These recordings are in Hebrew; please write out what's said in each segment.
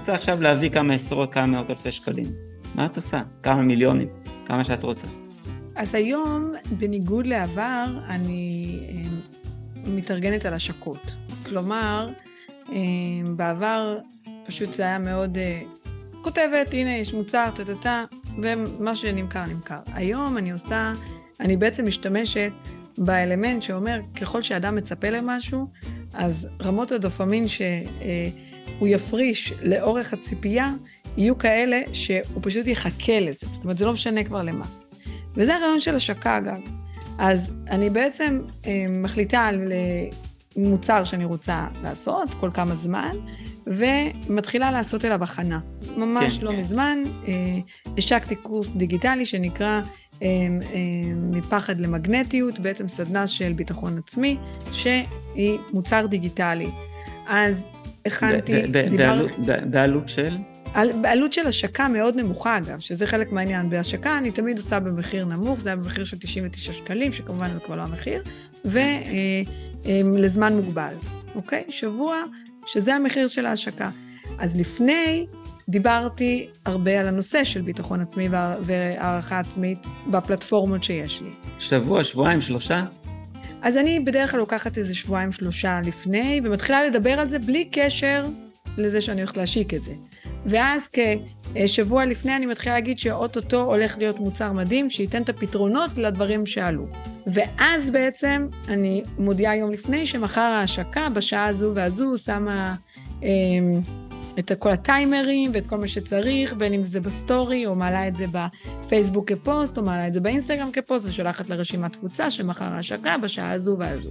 רוצה עכשיו להביא כמה עשרות, כמה מאות אלפי שקלים. מה את עושה? כמה מיליונים, כמה שאת רוצה. אז היום, בניגוד לעבר, אני מתארגנת על השקות. כלומר, בעבר פשוט זה היה מאוד כותבת, הנה יש מוצר, ומה שנמכר, נמכר. היום אני בעצם משתמשת באלמנט שאומר, ככל שאדם מצפה למשהו, אז רמות הדופמין שהוא יפריש לאורך הציפייה, יהיו כאלה שהוא פשוט יחכה לזה. זאת אומרת, זה לא משנה כבר למה. וזה הרעיון של השקה, אגב. אז אני בעצם מחליטה על מוצר שאני רוצה לעשות כל כמה זמן, ומתחילה לעשות אליו הכנה. ממש לא מזמן, השקתי קורס דיגיטלי שנקרא מפחד למגנטיות, בעצם סדנה של ביטחון עצמי, שהיא מוצר דיגיטלי. אז הכנתי... בעלות של? בעלות של השקה מאוד נמוכה, אגב, שזה חלק מהעניין. בהשקה אני תמיד עושה במחיר נמוך, זה היה במחיר של 99 שקלים, שכמובן זה כבר לא המחיר, ולזמן מוגבל. אוקיי? שבוע, שזה המחיר של ההשקה. אז לפני דיברתי הרבה על הנושא של ביטחון עצמי והערכה עצמית בפלטפורמות שיש לי. שבוע, שבועיים, 3? אז אני בדרך כלל לוקחת איזה 2-3 לפני, ומתחילה לדבר על זה בלי קשר לזה שאני הולכת להשיק את זה. ואז כשבוע לפני אני מתחילה להגיד שאוטוטו הולך להיות מוצר מדהים, שייתן את הפתרונות לדברים שעלו. ואז בעצם אני מודיעה יום לפני שמחר ההשקה בשעה הזו והזו שמה את כל הטיימרים ואת כל מה שצריך, בין אם זה בסטורי או מעלה את זה בפייסבוק כפוסט או מעלה את זה באינסטגרם כפוסט ושולחת לרשימת תפוצה שמחר ההשקה בשעה הזו והזו.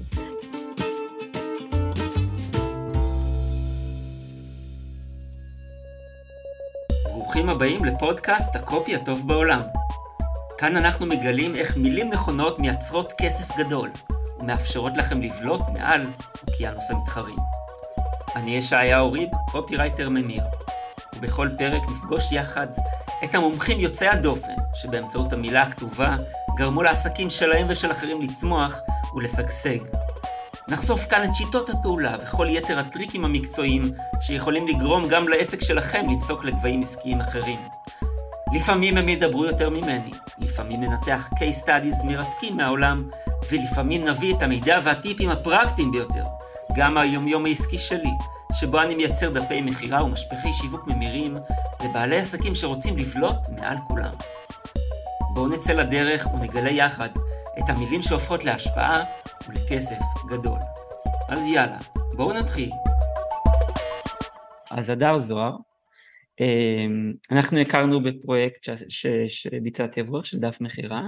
ברוכים הבאים לפודקאסט הקופי הטוב בעולם. כאן אנחנו מגלים איך מילים נכונות מייצרות כסף גדול, ומאפשרות לכם לבלוט מעל אוקיינוס המתחרים. אני ישעיהו ריב, קופירייטר ממיר, ובכל פרק נפגוש יחד את המומחים יוצאי הדופן, שבאמצעות המילה הכתובה גרמו לעסקים שלהם ושל אחרים לצמוח ולשגשג. נחשוף כאן את שיטות הפעולה וכל יתר הטריקים המקצועיים שיכולים לגרום גם לעסק שלכם לצעוק לגבהים עסקיים אחרים. לפעמים הם ידברו יותר ממני, לפעמים ננתח case studies מרתקים מהעולם, ולפעמים נביא את המידע והטיפים הפרקטיים ביותר, גם היומיום העסקי שלי, שבו אני מייצר דפי מחירה ומשפחי שיווק ממירים לבעלי עסקים שרוצים לבלוט מעל כולם. בואו נצא לדרך ונגלה יחד את המילים שהופכות להשפעה ולכסף גדול. אז יאללה, בואו נתחיל. אז הדר זוהר, אנחנו הכרנו בפרויקט שביצעתי עבור של דף מחירה,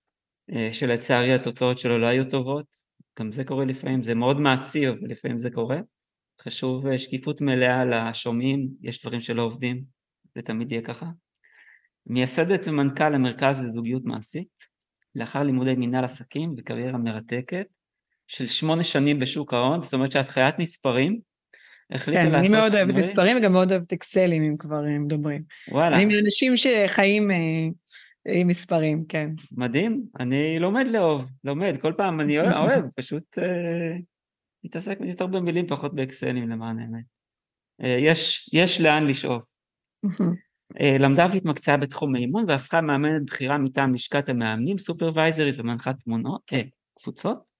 שלצערי התוצאות שלו לא היו טובות, גם זה קורה לפעמים, זה מאוד מעציב, אבל לפעמים זה קורה. חשוב שקיפות מלאה לשומעים, יש דברים שלא עובדים, זה תמיד יהיה ככה. מייסדת ומנכ"ל המרכז לזוגיות מעשית, לאחר לימודי מנהל עסקים וקריירה מרתקת, של 8 שנים בשוק ההון, זאת אומרת שאת חיית מספרים, החליטה לעשות אני מאוד אוהבת מספרים, וגם מאוד אוהבת אקסלים, אם כבר מדברים. וואלה. אני מאנשים שחיים עם מספרים, כן. מדהים, אני לומד, כל פעם אני אוהב, פשוט מתעסק יותר במילים, פחות באקסלים למען האמת. יש לאן לשאוף. למדה והתמקצעה בתחום האימון, והפכה מאמנת בחירה מטעם לשכת המאמנים, סופרוויזרית ומנחת קבוצות,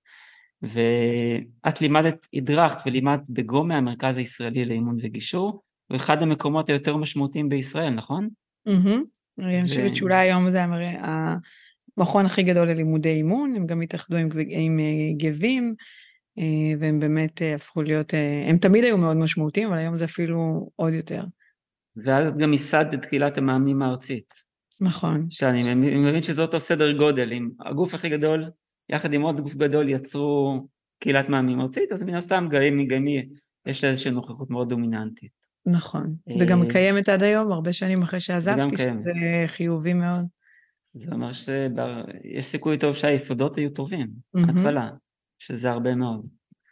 ואת הדרכת ולימדת בגומה, המרכז הישראלי לאימון וגישור, ואחד המקומות היותר משמעותיים בישראל, נכון? אני חושבת שאולי היום זה המכון הכי גדול ללימודי אימון, הם גם התאחדו עם גבים, והם באמת הפכו להיות, הם תמיד היו מאוד משמעותיים, אבל היום זה אפילו עוד יותר. ואז גם ייסדת את תחילת המאמנים הארצית. נכון. שאני מבין שזה אותו סדר גודל, עם הגוף הכי גדול, יחד עם עוד גוף גדול יצרו קהילת מאמנים ארצית, אז מן הסתם גמי יש איזושהי נוכחות מאוד דומיננטית. נכון, וגם קיימת עד היום, הרבה שנים אחרי שעזבתי, שזה חיובי מאוד. זה אומר שיש סיכוי טוב שהיסודות היו טובים, התחלה, שזה הרבה מאוד.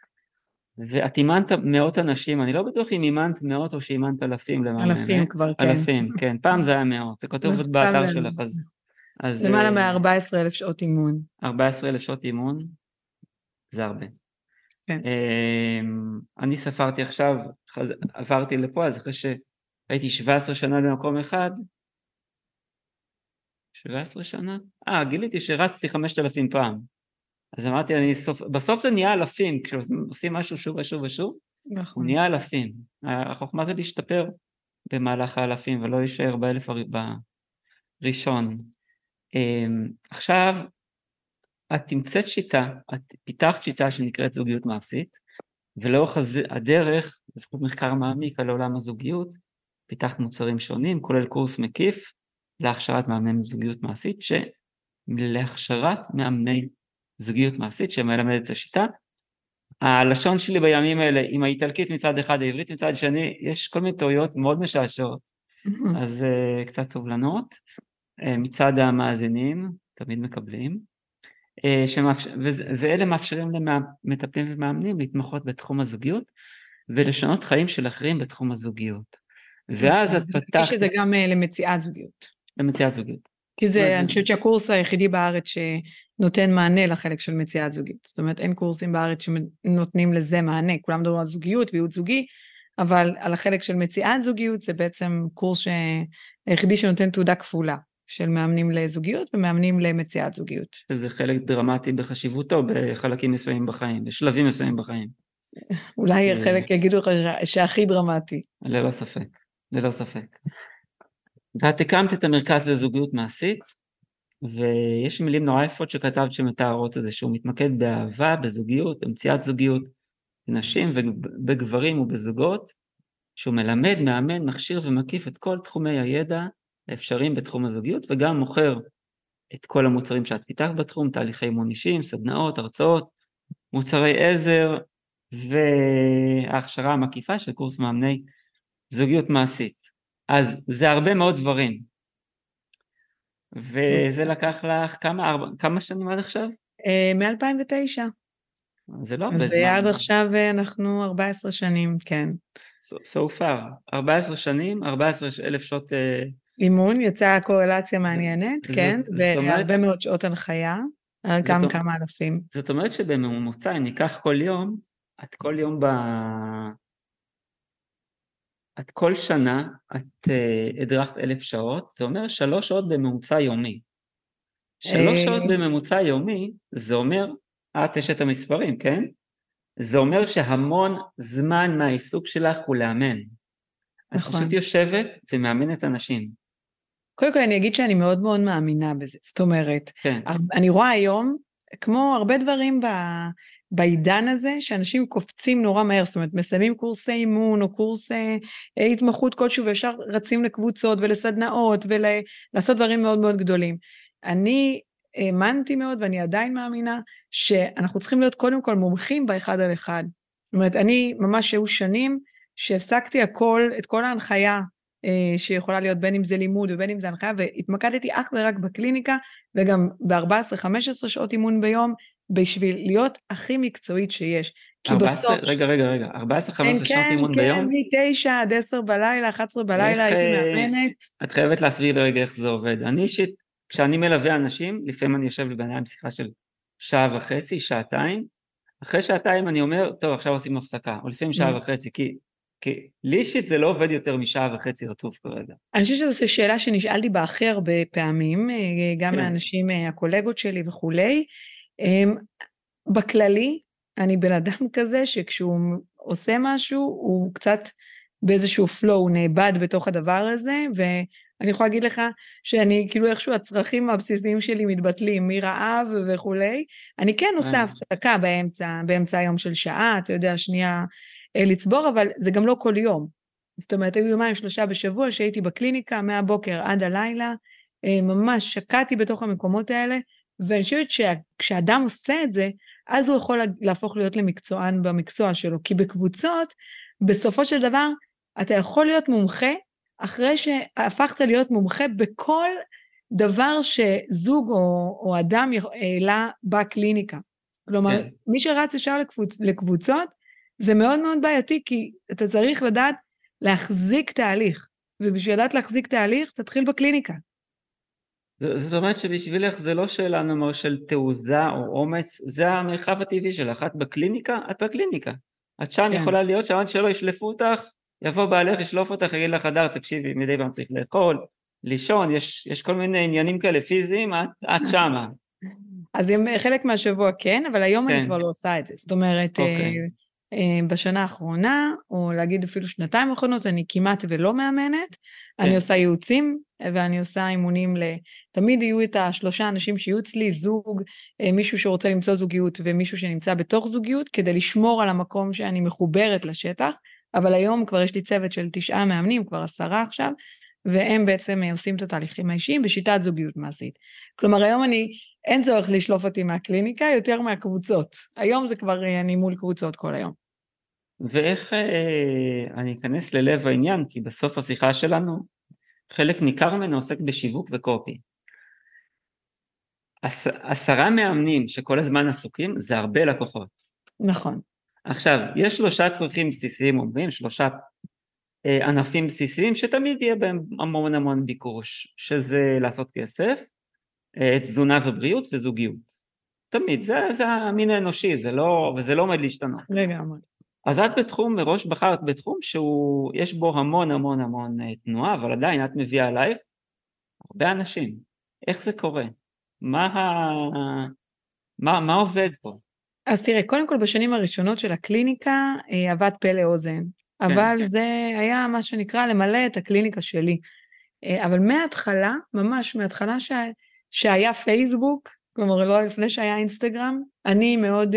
ואת אימנת מאות אנשים, אני לא בטוח אם אימנת מאות או שאימנת אלפים למען האמת. אלפים כבר, כן. אלפים, כן, פעם זה היה מאות, זה כותב באתר שלך, אז... למעלה מ-14,000 שעות אימון. 14,000 שעות אימון, זה הרבה. כן. אני ספרתי עכשיו, עברתי לפה, אז אחרי הייתי 17 שנה במקום אחד, 17 שנה? גיליתי שרצתי 5,000 פעם. אז אמרתי, בסוף זה נהיה אלפים, כשעושים משהו שוב ושוב ושוב, הוא נכון. נהיה אלפים. החוכמה זה להשתפר במהלך האלפים, ולא להישאר באלף הראשון. עכשיו, את תמצאת שיטה, את פיתחת שיטה שנקראת זוגיות מעשית, ולאורך הדרך, בזכות מחקר מעמיק על עולם הזוגיות, פיתחת מוצרים שונים, כולל קורס מקיף, להכשרת מאמני זוגיות מעשית, להכשרת מאמני זוגיות מעשית, שמלמד את השיטה. הלשון שלי בימים האלה, עם האיטלקית מצד אחד, העברית מצד שני, יש כל מיני טעויות מאוד משעשעות, אז קצת סובלנות, מצד המאזינים, תמיד מקבלים, ואלה מאפשרים למטפלים ומאמנים להתמחות בתחום הזוגיות, ולשנות חיים של אחרים בתחום הזוגיות. ואז את פתחת... שזה גם למציאת זוגיות. למציאת זוגיות. כי אני חושבת שהקורס היחידי בארץ שנותן מענה לחלק של מציאת זוגיות. זאת אומרת, אין קורסים בארץ שנותנים לזה מענה. כולם מדברים על זוגיות וייעוץ זוגי, אבל על החלק של מציאת זוגיות זה בעצם קורס היחידי שנותן תעודה כפולה, של מאמנים לזוגיות ומאמנים למציאת זוגיות. זה חלק דרמטי בחשיבותו בחלקים מסוימים בחיים, בשלבים מסוימים בחיים. אולי חלק יגידו לך שהכי דרמטי. ללא ספק, ללא ספק. ואת הקמת את המרכז לזוגיות מעשית, ויש מילים נורא יפות שכתבת שמתארות את זה, שהוא מתמקד באהבה, בזוגיות, במציאת זוגיות, בנשים ובגברים ובזוגות, שהוא מלמד, מאמן, מכשיר ומקיף את כל תחומי הידע האפשריים בתחום הזוגיות, וגם מוכר את כל המוצרים שאת פיתחת בתחום, תהליכי אימון אישיים, סדנאות, הרצאות, מוצרי עזר, וההכשרה המקיפה של קורס מאמני זוגיות מעשית. אז זה הרבה מאוד דברים. וזה לקח לך כמה שנים עד עכשיו? מ-2009. זה לא הרבה זמן. ועד עכשיו אנחנו 14 שנים, כן. So far, 14 שנים, 14,000 שעות... אימון, יצאה קורלציה מעניינת, כן, והרבה מאוד שעות הנחיה, גם כמה אלפים. זאת אומרת שבממוצע, אם ניקח כל יום, את כל יום את כל שנה, את הדרכת 1,000 שעות, זה אומר 3 שעות בממוצע יומי. 3 שעות בממוצע יומי, זה אומר, יש את המספרים, כן? זה אומר שהמון זמן מהעיסוק שלך הוא לאמן. את פשוט יושבת ומאמנת אנשים. קודם כל אני אגיד שאני מאוד מאוד מאמינה בזה, זאת אומרת, כן. אני רואה היום, כמו הרבה דברים בעידן הזה, שאנשים קופצים נורא מהר, זאת אומרת, מסיימים קורסי אימון, או קורסי התמחות כלשהו, וישר רצים לקבוצות ולסדנאות, ולעשות דברים מאוד מאוד גדולים. אני האמנתי מאוד, ואני עדיין מאמינה, שאנחנו צריכים להיות קודם כל מומחים באחד על אחד. זאת אומרת, אני ממש שהיו שנים, שהפסקתי את כל ההנחיה, שיכולה להיות בין אם זה לימוד ובין אם זה הנחיה, והתמקדתי אך ורק בקליניקה, וגם ב-14-15 שעות אימון ביום, בשביל להיות הכי מקצועית שיש. 14, רגע, 14-15 שעות אימון ביום? כן, מ-9 עד 10 בלילה, 11 בלילה, הייתי מאמנת. את חייבת להסביר לרגע איך זה עובד. אני אישית, כשאני מלווה אנשים, לפעמים אני יושב לבניים שיחה של 1.5 שעות, 2 שעות, אחרי 2 שעות אני אומר, טוב, עכשיו עושים הפסקה, או לפעמים 1.5 שעות, כי לי אישית זה לא עובד יותר מ1.5 שעות רצוף כרגע. אני חושבת שזו שאלה שנשאלתי בה הכי הרבה פעמים, גם מהאנשים, הקולגות שלי וכולי. בכללי, אני בן אדם כזה שכשהוא עושה משהו, הוא קצת באיזשהו flow, הוא נאבד בתוך הדבר הזה, ואני יכולה להגיד לך שאני כאילו איכשהו הצרכים הבסיסיים שלי מתבטלים, מרעב וכולי. אני כן עושה הפסקה באמצע היום של שעה, אתה יודע, שנייה לצבור, אבל זה גם לא כל יום. זאת אומרת, היו 2-3 בשבוע שהייתי בקליניקה, מהבוקר עד הלילה, ממש שקעתי בתוך המקומות האלה, ואני חושבת שכשאדם עושה את זה, אז הוא יכול להפוך להיות למקצוען במקצוע שלו, כי בקבוצות, בסופו של דבר, אתה יכול להיות מומחה, אחרי שהפכת להיות מומחה בכל דבר שזוג או אדם העלה בקליניקה. כלומר, מי שרץ ישר לקבוצות, זה מאוד מאוד בעייתי, כי אתה צריך לדעת להחזיק תהליך, ובשביל לדעת להחזיק תהליך, תתחיל בקליניקה. זאת אומרת שבשבילך זה לא שאלה נאמר של תעוזה או אומץ, זה המרחב הטבעי שלך, את בקליניקה, את בקליניקה. את שם יכולה להיות שם שלא ישלפו אותך, יבוא בעלך, ישלוף אותך, יגיד לחדר, תקשיבי, מדי פעם צריך לאכול, לישון, יש כל מיני עניינים כאלה פיזיים, את שמה. אז חלק מהשבוע כן, אבל היום אני כן. כבר לא עושה את זה. זאת אומרת, אוקיי. בשנה האחרונה, או להגיד אפילו שנתיים האחרונות, אני כמעט ולא מאמנת. כן. אני עושה ייעוצים, ואני עושה אימונים תמיד יהיו את 3 אנשים שיהיו אצלי, זוג, מישהו שרוצה למצוא זוגיות, ומישהו שנמצא בתוך זוגיות, כדי לשמור על המקום שאני מחוברת לשטח. אבל היום כבר יש לי צוות של 9 מאמנים, כבר 10 עכשיו, והם בעצם עושים את התהליכים האישיים בשיטת זוגיות מעשית. כלומר, היום אין צורך לשלוף אותי מהקליניקה, יותר מהקבוצות. היום זה כבר אני מול קבוצות כל היום. ואיך אני אכנס ללב העניין, כי בסוף השיחה שלנו, חלק ניכר ממנו עוסק בשיווק וקופי. 10 מאמנים שכל הזמן עסוקים, זה הרבה לקוחות. נכון. עכשיו, יש 3 צרכים בסיסיים, אומרים, 3 ענפים בסיסיים, שתמיד יהיה בהם המון ביקוש, שזה לעשות כסף, תזונה ובריאות וזוגיות. תמיד, זה המין האנושי, וזה לא עומד להשתנות. לגמרי. אז את מראש בחרת בתחום שיש בו המון תנועה, אבל עדיין את מביאה עלייך הרבה אנשים. איך זה קורה? מה עובד פה? אז תראה, קודם כל בשנים הראשונות של הקליניקה, עבד פה לאוזן. אבל זה היה מה שנקרא למלא את הקליניקה שלי. אבל מההתחלה, ממש מההתחלה שהיה פייסבוק, כלומר לא לפני שהיה אינסטגרם, אני מאוד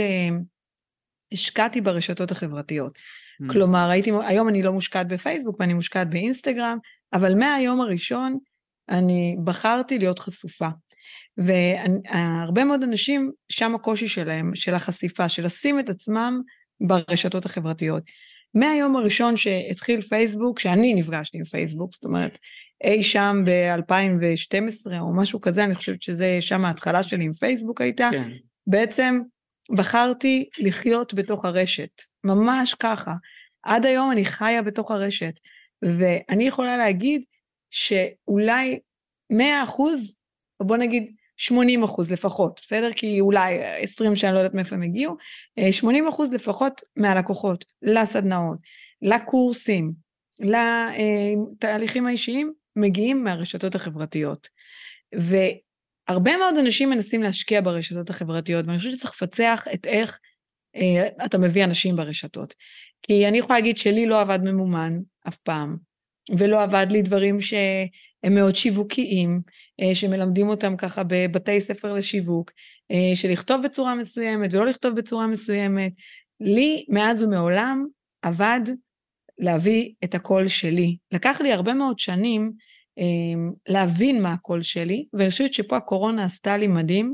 השקעתי ברשתות החברתיות. כלומר, היום אני לא מושקעת בפייסבוק, ואני מושקעת באינסטגרם, אבל מהיום הראשון אני בחרתי להיות חשופה. והרבה מאוד אנשים, שם הקושי שלהם, של החשיפה, של לשים את עצמם ברשתות החברתיות. מהיום הראשון שהתחיל פייסבוק, שאני נפגשתי עם פייסבוק, זאת אומרת, אי שם ב-2012 או משהו כזה, אני חושבת שזה שם ההתחלה שלי עם פייסבוק הייתה, כן. בעצם בחרתי לחיות בתוך הרשת, ממש ככה. עד היום אני חיה בתוך הרשת, ואני יכולה להגיד שאולי 100%, או בוא נגיד 80% לפחות, בסדר? כי אולי 20 שאני לא יודעת מאיפה הם הגיעו, 80% לפחות מהלקוחות, לסדנאות, לקורסים, לתהליכים האישיים, מגיעים מהרשתות החברתיות. והרבה מאוד אנשים מנסים להשקיע ברשתות החברתיות, ואני חושבת שצריך לפצח את איך אתה מביא אנשים ברשתות. כי אני יכולה להגיד שלי לא עבד ממומן אף פעם, ולא עבד לי דברים שהם מאוד שיווקיים, שמלמדים אותם ככה בבתי ספר לשיווק, של לכתוב בצורה מסוימת ולא לכתוב בצורה מסוימת. לי מאז ומעולם עבד להביא את הקול שלי. לקח לי הרבה מאוד שנים להבין מה הקול שלי, ואני חושבת שפה הקורונה עשתה לי מדהים,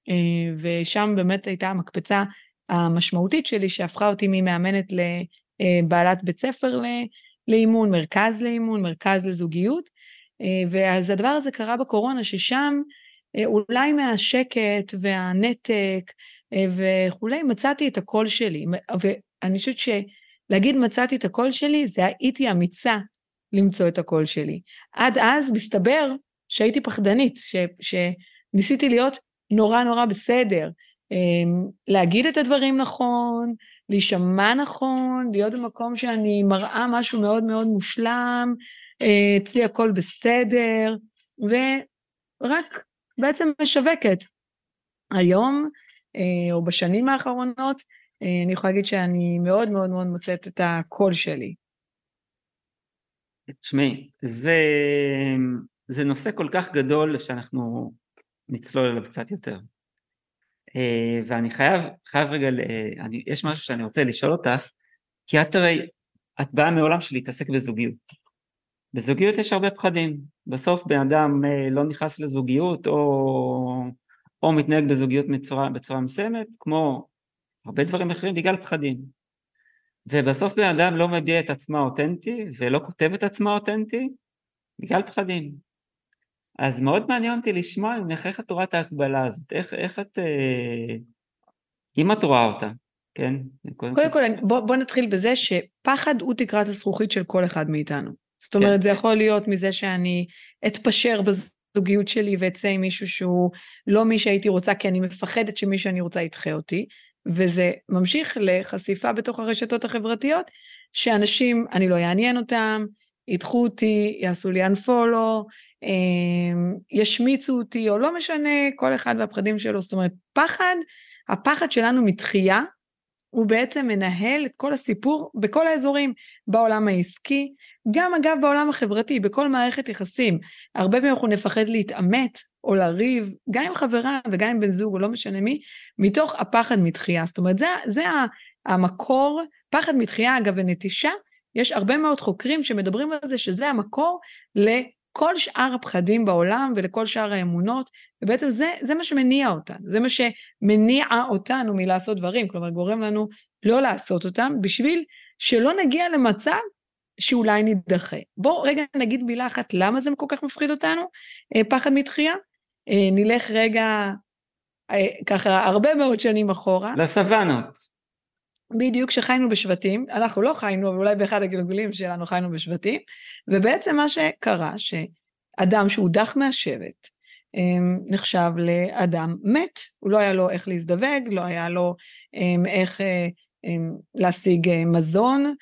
ושם באמת הייתה המקפצה המשמעותית שלי, שהפכה אותי ממאמנת לבעלת בית ספר לאימון, מרכז לאימון, מרכז לזוגיות, ואז הדבר הזה קרה בקורונה, ששם אולי מהשקט והנתק וכולי, מצאתי את הקול שלי, ואני חושבת שלהגיד מצאתי את הקול שלי, זה הייתי אמיצה למצוא את הקול שלי. עד אז מסתבר שהייתי פחדנית, שניסיתי להיות נורא בסדר, להגיד את הדברים נכון, להישמע נכון, להיות במקום שאני מראה משהו מאוד מושלם, אצלי הכל בסדר, ורק בעצם משווקת. היום, או בשנים האחרונות, אני יכולה להגיד שאני מאוד מוצאת את הקול שלי. תשמעי, זה נושא כל כך גדול שאנחנו נצלול אליו קצת יותר. ואני חייב רגע, יש משהו שאני רוצה לשאול אותך, כי את באה מעולם של להתעסק בזוגיות. בזוגיות יש הרבה פחדים. בסוף בן אדם לא נכנס לזוגיות, או מתנהג בזוגיות בצורה מסוימת, כמו הרבה דברים אחרים, בגלל פחדים. ובסוף בן אדם לא מביע את עצמה אותנטי, ולא כותב את עצמה אותנטי, בגלל פחדים. אז מאוד מעניין אותי לשמוע איך את רואה את ההקבלה הזאת, איך את, אם את רואה אותה, כן? קודם כל, בוא נתחיל בזה שפחד הוא תקרת הזכוכית של כל אחד מאיתנו. זאת אומרת, זה יכול להיות מזה שאני אתפשר בזוגיות שלי, ואצא עם מישהו שהוא לא מי שהייתי רוצה, כי אני מפחדת שמי שאני רוצה ידחה אותי. וזה ממשיך לחשיפה בתוך הרשתות החברתיות, שאנשים, אני לא יעניין אותם, ידחו אותי, יעשו לי unfollow, ישמיצו אותי, או לא משנה, כל אחד והפחדים שלו, זאת אומרת, הפחד שלנו מתחייה, הוא בעצם מנהל את כל הסיפור בכל האזורים, בעולם העסקי, גם אגב בעולם החברתי, בכל מערכת יחסים, הרבה פעמים אנחנו נפחד להתאמת, או לריב, גם עם חברה וגם עם בן זוג, או לא משנה מי, מתוך הפחד מתחייה, זאת אומרת, זה המקור, פחד מתחייה אגב ונטישה, יש הרבה מאוד חוקרים שמדברים על זה, שזה המקור לכל שאר הפחדים בעולם, ולכל שאר האמונות, ובעצם זה מה שמניע אותנו, זה מה שמניע אותנו מלעשות דברים, כלומר גורם לנו לא לעשות אותם, בשביל שלא נגיע למצב שאולי נדחה. בואו רגע נגיד מילה אחת, למה זה כל כך מפחיד אותנו, פחד מתחייה? נלך רגע ככה הרבה מאוד שנים אחורה. לסוונות. בדיוק שחיינו בשבטים, אנחנו לא חיינו, אבל אולי באחד הגלגולים שלנו חיינו בשבטים, ובעצם מה שקרה, שאדם שהודח מהשבט, נחשב לאדם מת, הוא לא היה לו איך להזדווג, לא היה לו איך להשיג מזון,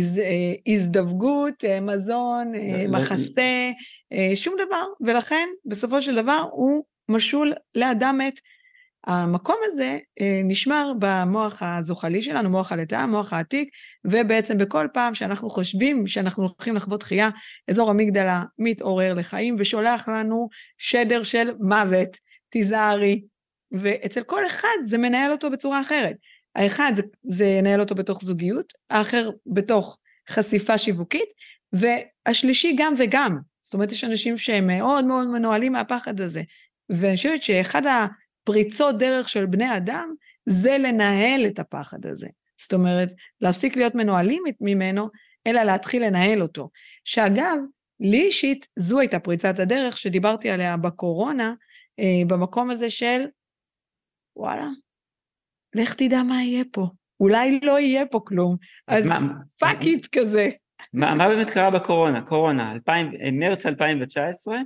הזדווגות, מזון, מחסה, שום דבר, ולכן בסופו של דבר הוא משול לאדם מת. המקום הזה נשמר במוח הזוחלי שלנו, מוח הלידה, המוח העתיק, ובעצם בכל פעם שאנחנו חושבים שאנחנו הולכים לחוות חייה, אזור המגדלה מתעורר לחיים, ושולח לנו שדר של מוות, תיזהרי, ואצל כל אחד זה מנהל אותו בצורה אחרת. האחד זה ינהל אותו בתוך זוגיות, האחר בתוך חשיפה שיווקית, והשלישי גם וגם. זאת אומרת, יש אנשים שהם מאוד מאוד מנוהלים מהפחד הזה, ואני חושבת שאחד הפריצות דרך של בני אדם, זה לנהל את הפחד הזה. זאת אומרת, להפסיק להיות מנוהלים ממנו, אלא להתחיל לנהל אותו. שאגב, לי אישית, זו הייתה פריצת הדרך שדיברתי עליה בקורונה, במקום הזה של, וואלה, לך תדע מה יהיה פה. אולי לא יהיה פה כלום. אז פאק איט כזה. מה באמת קרה בקורונה? קורונה, מרץ 2019,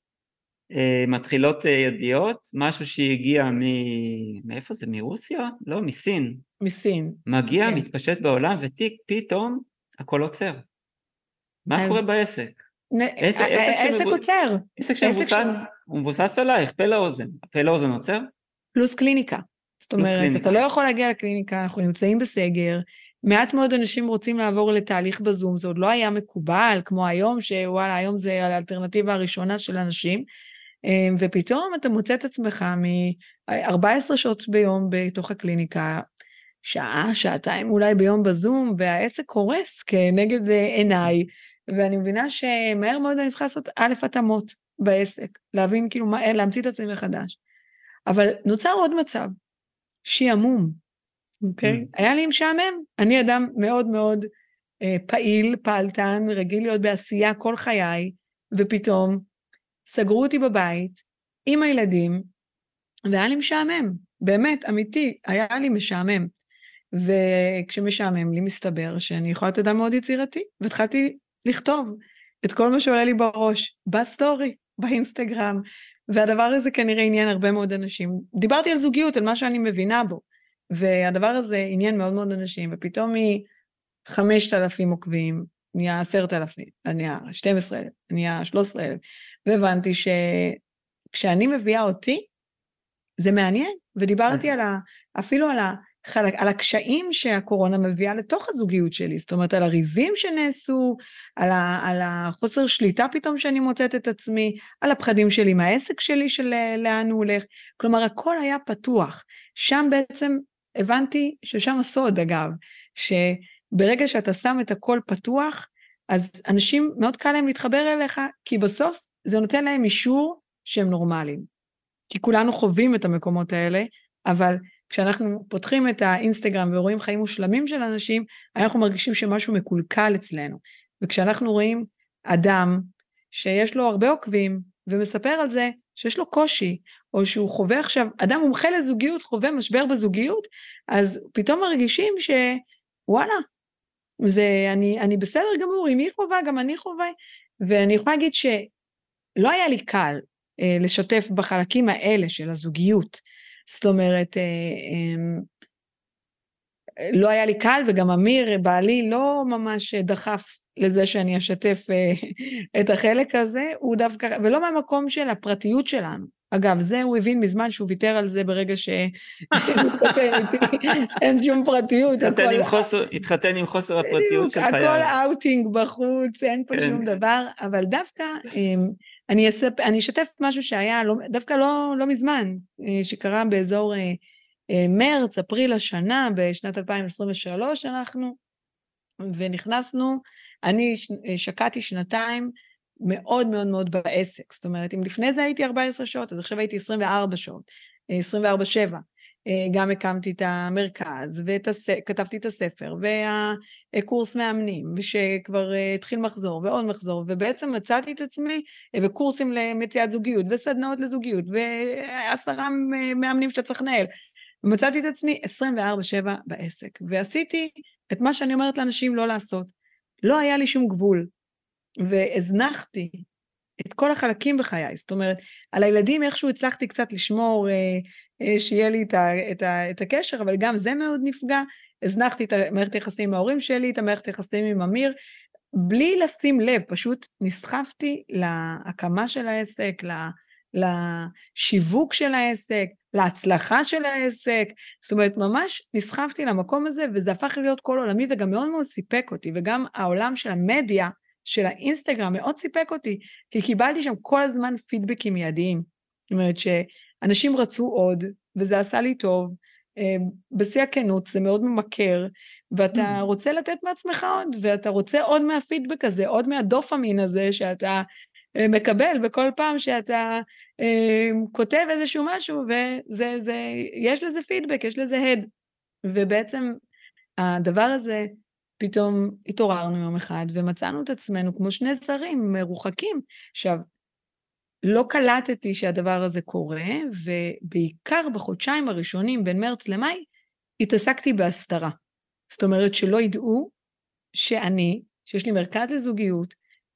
מתחילות ידיעות, משהו שהגיע מאיפה זה? מרוסיה? לא, מסין. מסין. מגיע, מתפשט בעולם, ופתאום הכל עוצר. מה קורה בעסק? העסק עוצר. עסק שהוא מבוסס עלייך, פה לאוזן. הפה לאוזן עוצר? פלוס קליניקה. זאת אומרת, אתה לא יכול להגיע לקליניקה, אנחנו נמצאים בסגר, מעט מאוד אנשים רוצים לעבור לתהליך בזום, זה עוד לא היה מקובל, כמו היום, שוואלה, היום זה האלטרנטיבה הראשונה של אנשים, ופתאום אתה מוצא את עצמך מ-14 שעות ביום בתוך הקליניקה, שעה, שעתיים אולי ביום בזום, והעסק קורס כנגד עיניי, ואני מבינה שמהר מאוד אני צריכה לעשות התאמות בעסק, להבין כאילו מה, להמציא את עצמי מחדש. אבל נוצר עוד מצב, שיעמום, אוקיי? היה לי משעמם, אני אדם מאוד מאוד פעיל, פעלתן, רגיל להיות בעשייה כל חיי, ופתאום סגרו אותי בבית, עם הילדים, והיה לי משעמם, באמת, אמיתי, היה לי משעמם, וכשמשעמם לי מסתבר שאני יכולה להיות אדם מאוד יצירתי, והתחלתי לכתוב את כל מה שעולה לי בראש, בסטורי, באינסטגרם, והדבר הזה כנראה עניין הרבה מאוד אנשים. דיברתי על זוגיות, על מה שאני מבינה בו, והדבר הזה עניין מאוד מאוד אנשים, ופתאום מ-5,000 עוקבים, נהיה 10,000, נהיה 12,000, נהיה 13,000, והבנתי שכשאני מביאה אותי, זה מעניין, ודיברתי אפילו על הקשיים שהקורונה מביאה לתוך הזוגיות שלי, זאת אומרת, על הריבים שנעשו, על החוסר שליטה פתאום שאני מוצאת את עצמי, על הפחדים שלי מהעסק שלי של לאן הוא הולך, כלומר, הכל היה פתוח. שם בעצם הבנתי ששם הסוד, אגב, שברגע שאתה שם את הכל פתוח, אז אנשים מאוד קל להם להתחבר אליך, כי בסוף זה נותן להם אישור שהם נורמליים. כי כולנו חווים את המקומות האלה, אבל כשאנחנו פותחים את האינסטגרם ורואים חיים מושלמים של אנשים, אנחנו מרגישים שמשהו מקולקל אצלנו. וכשאנחנו רואים אדם שיש לו הרבה עוקבים, ומספר על זה שיש לו קושי, או שהוא חווה עכשיו, אדם מומחה לזוגיות, חווה משבר בזוגיות, אז פתאום מרגישים שוואלה, אני בסדר גמור, אם היא חווה, גם אני חווה, ואני יכולה להגיד שלא היה לי קל לשתף בחלקים האלה של הזוגיות, זאת אומרת, לא היה לי קל, וגם אמיר, בעלי, לא ממש דחף לזה שאני אשתף את החלק הזה, הוא דווקא, ולא מהמקום של הפרטיות שלנו. אגב, זה הוא הבין מזמן שהוא ויתר על זה ברגע שמתחתן איתי, אין שום פרטיות. התחתן עם חוסר הפרטיות של חייו. הכל אאוטינג בחוץ, אין פה שום דבר, אבל דווקא אני אשתף משהו שהיה דווקא לא מזמן, שקרה באזור מרץ, אפריל השנה, בשנת 2023 ונכנסנו, אני שקעתי שנתיים מאוד מאוד מאוד בעסק, זאת אומרת, אם לפני זה הייתי 14 שעות, אז עכשיו הייתי 24 שעות, 24/7, גם הקמתי את המרכז, וכתבתי את הספר, והקורס מאמנים, ושכבר התחיל מחזור, ועוד מחזור, ובעצם מצאתי את עצמי, וקורסים למציאת זוגיות, וסדנאות לזוגיות, ו10 מאמנים שאתה צריך לנהל, ומצאתי את עצמי 24/7 בעסק, ועשיתי את מה שאני אומרת לאנשים לא לעשות, לא היה לי שום גבול, והזנחתי את כל החלקים בחיי, זאת אומרת, על הילדים איכשהו הצלחתי קצת לשמור, שיהיה לי את הקשר, אבל גם זה מאוד נפגע, הזנחתי את מערכת היחסים עם ההורים שלי, את המערכת היחסים עם אמיר, בלי לשים לב, פשוט נסחפתי להקמה של העסק, לשיווק של העסק, להצלחה של העסק, זאת אומרת, ממש נסחפתי למקום הזה, וזה הפך להיות כל עולמי, וגם מאוד מאוד סיפק אותי, וגם העולם של המדיה, של האינסטגרם, מאוד סיפק אותי, כי קיבלתי שם כל הזמן פידבקים מיידיים, זאת אומרת שאנשים רצו עוד, וזה עשה לי טוב, בשיא הכנות, זה מאוד ממכר, ואתה רוצה לתת מעצמך עוד, ואתה רוצה עוד מהפידבק הזה, עוד מהדופמין הזה, שאתה מקבל בכל פעם שאתה כותב איזשהו משהו, ויש לזה פידבק, יש לזה הד, ובעצם הדבר הזה, פתאום התעוררנו יום אחד, ומצאנו את עצמנו כמו שני זרים מרוחקים. עכשיו, לא קלטתי שהדבר הזה קורה, ובעיקר בחודשיים הראשונים, בין מרץ למאי, התעסקתי בהסתרה. זאת אומרת שלא ידעו שיש לי מרכז לזוגיות,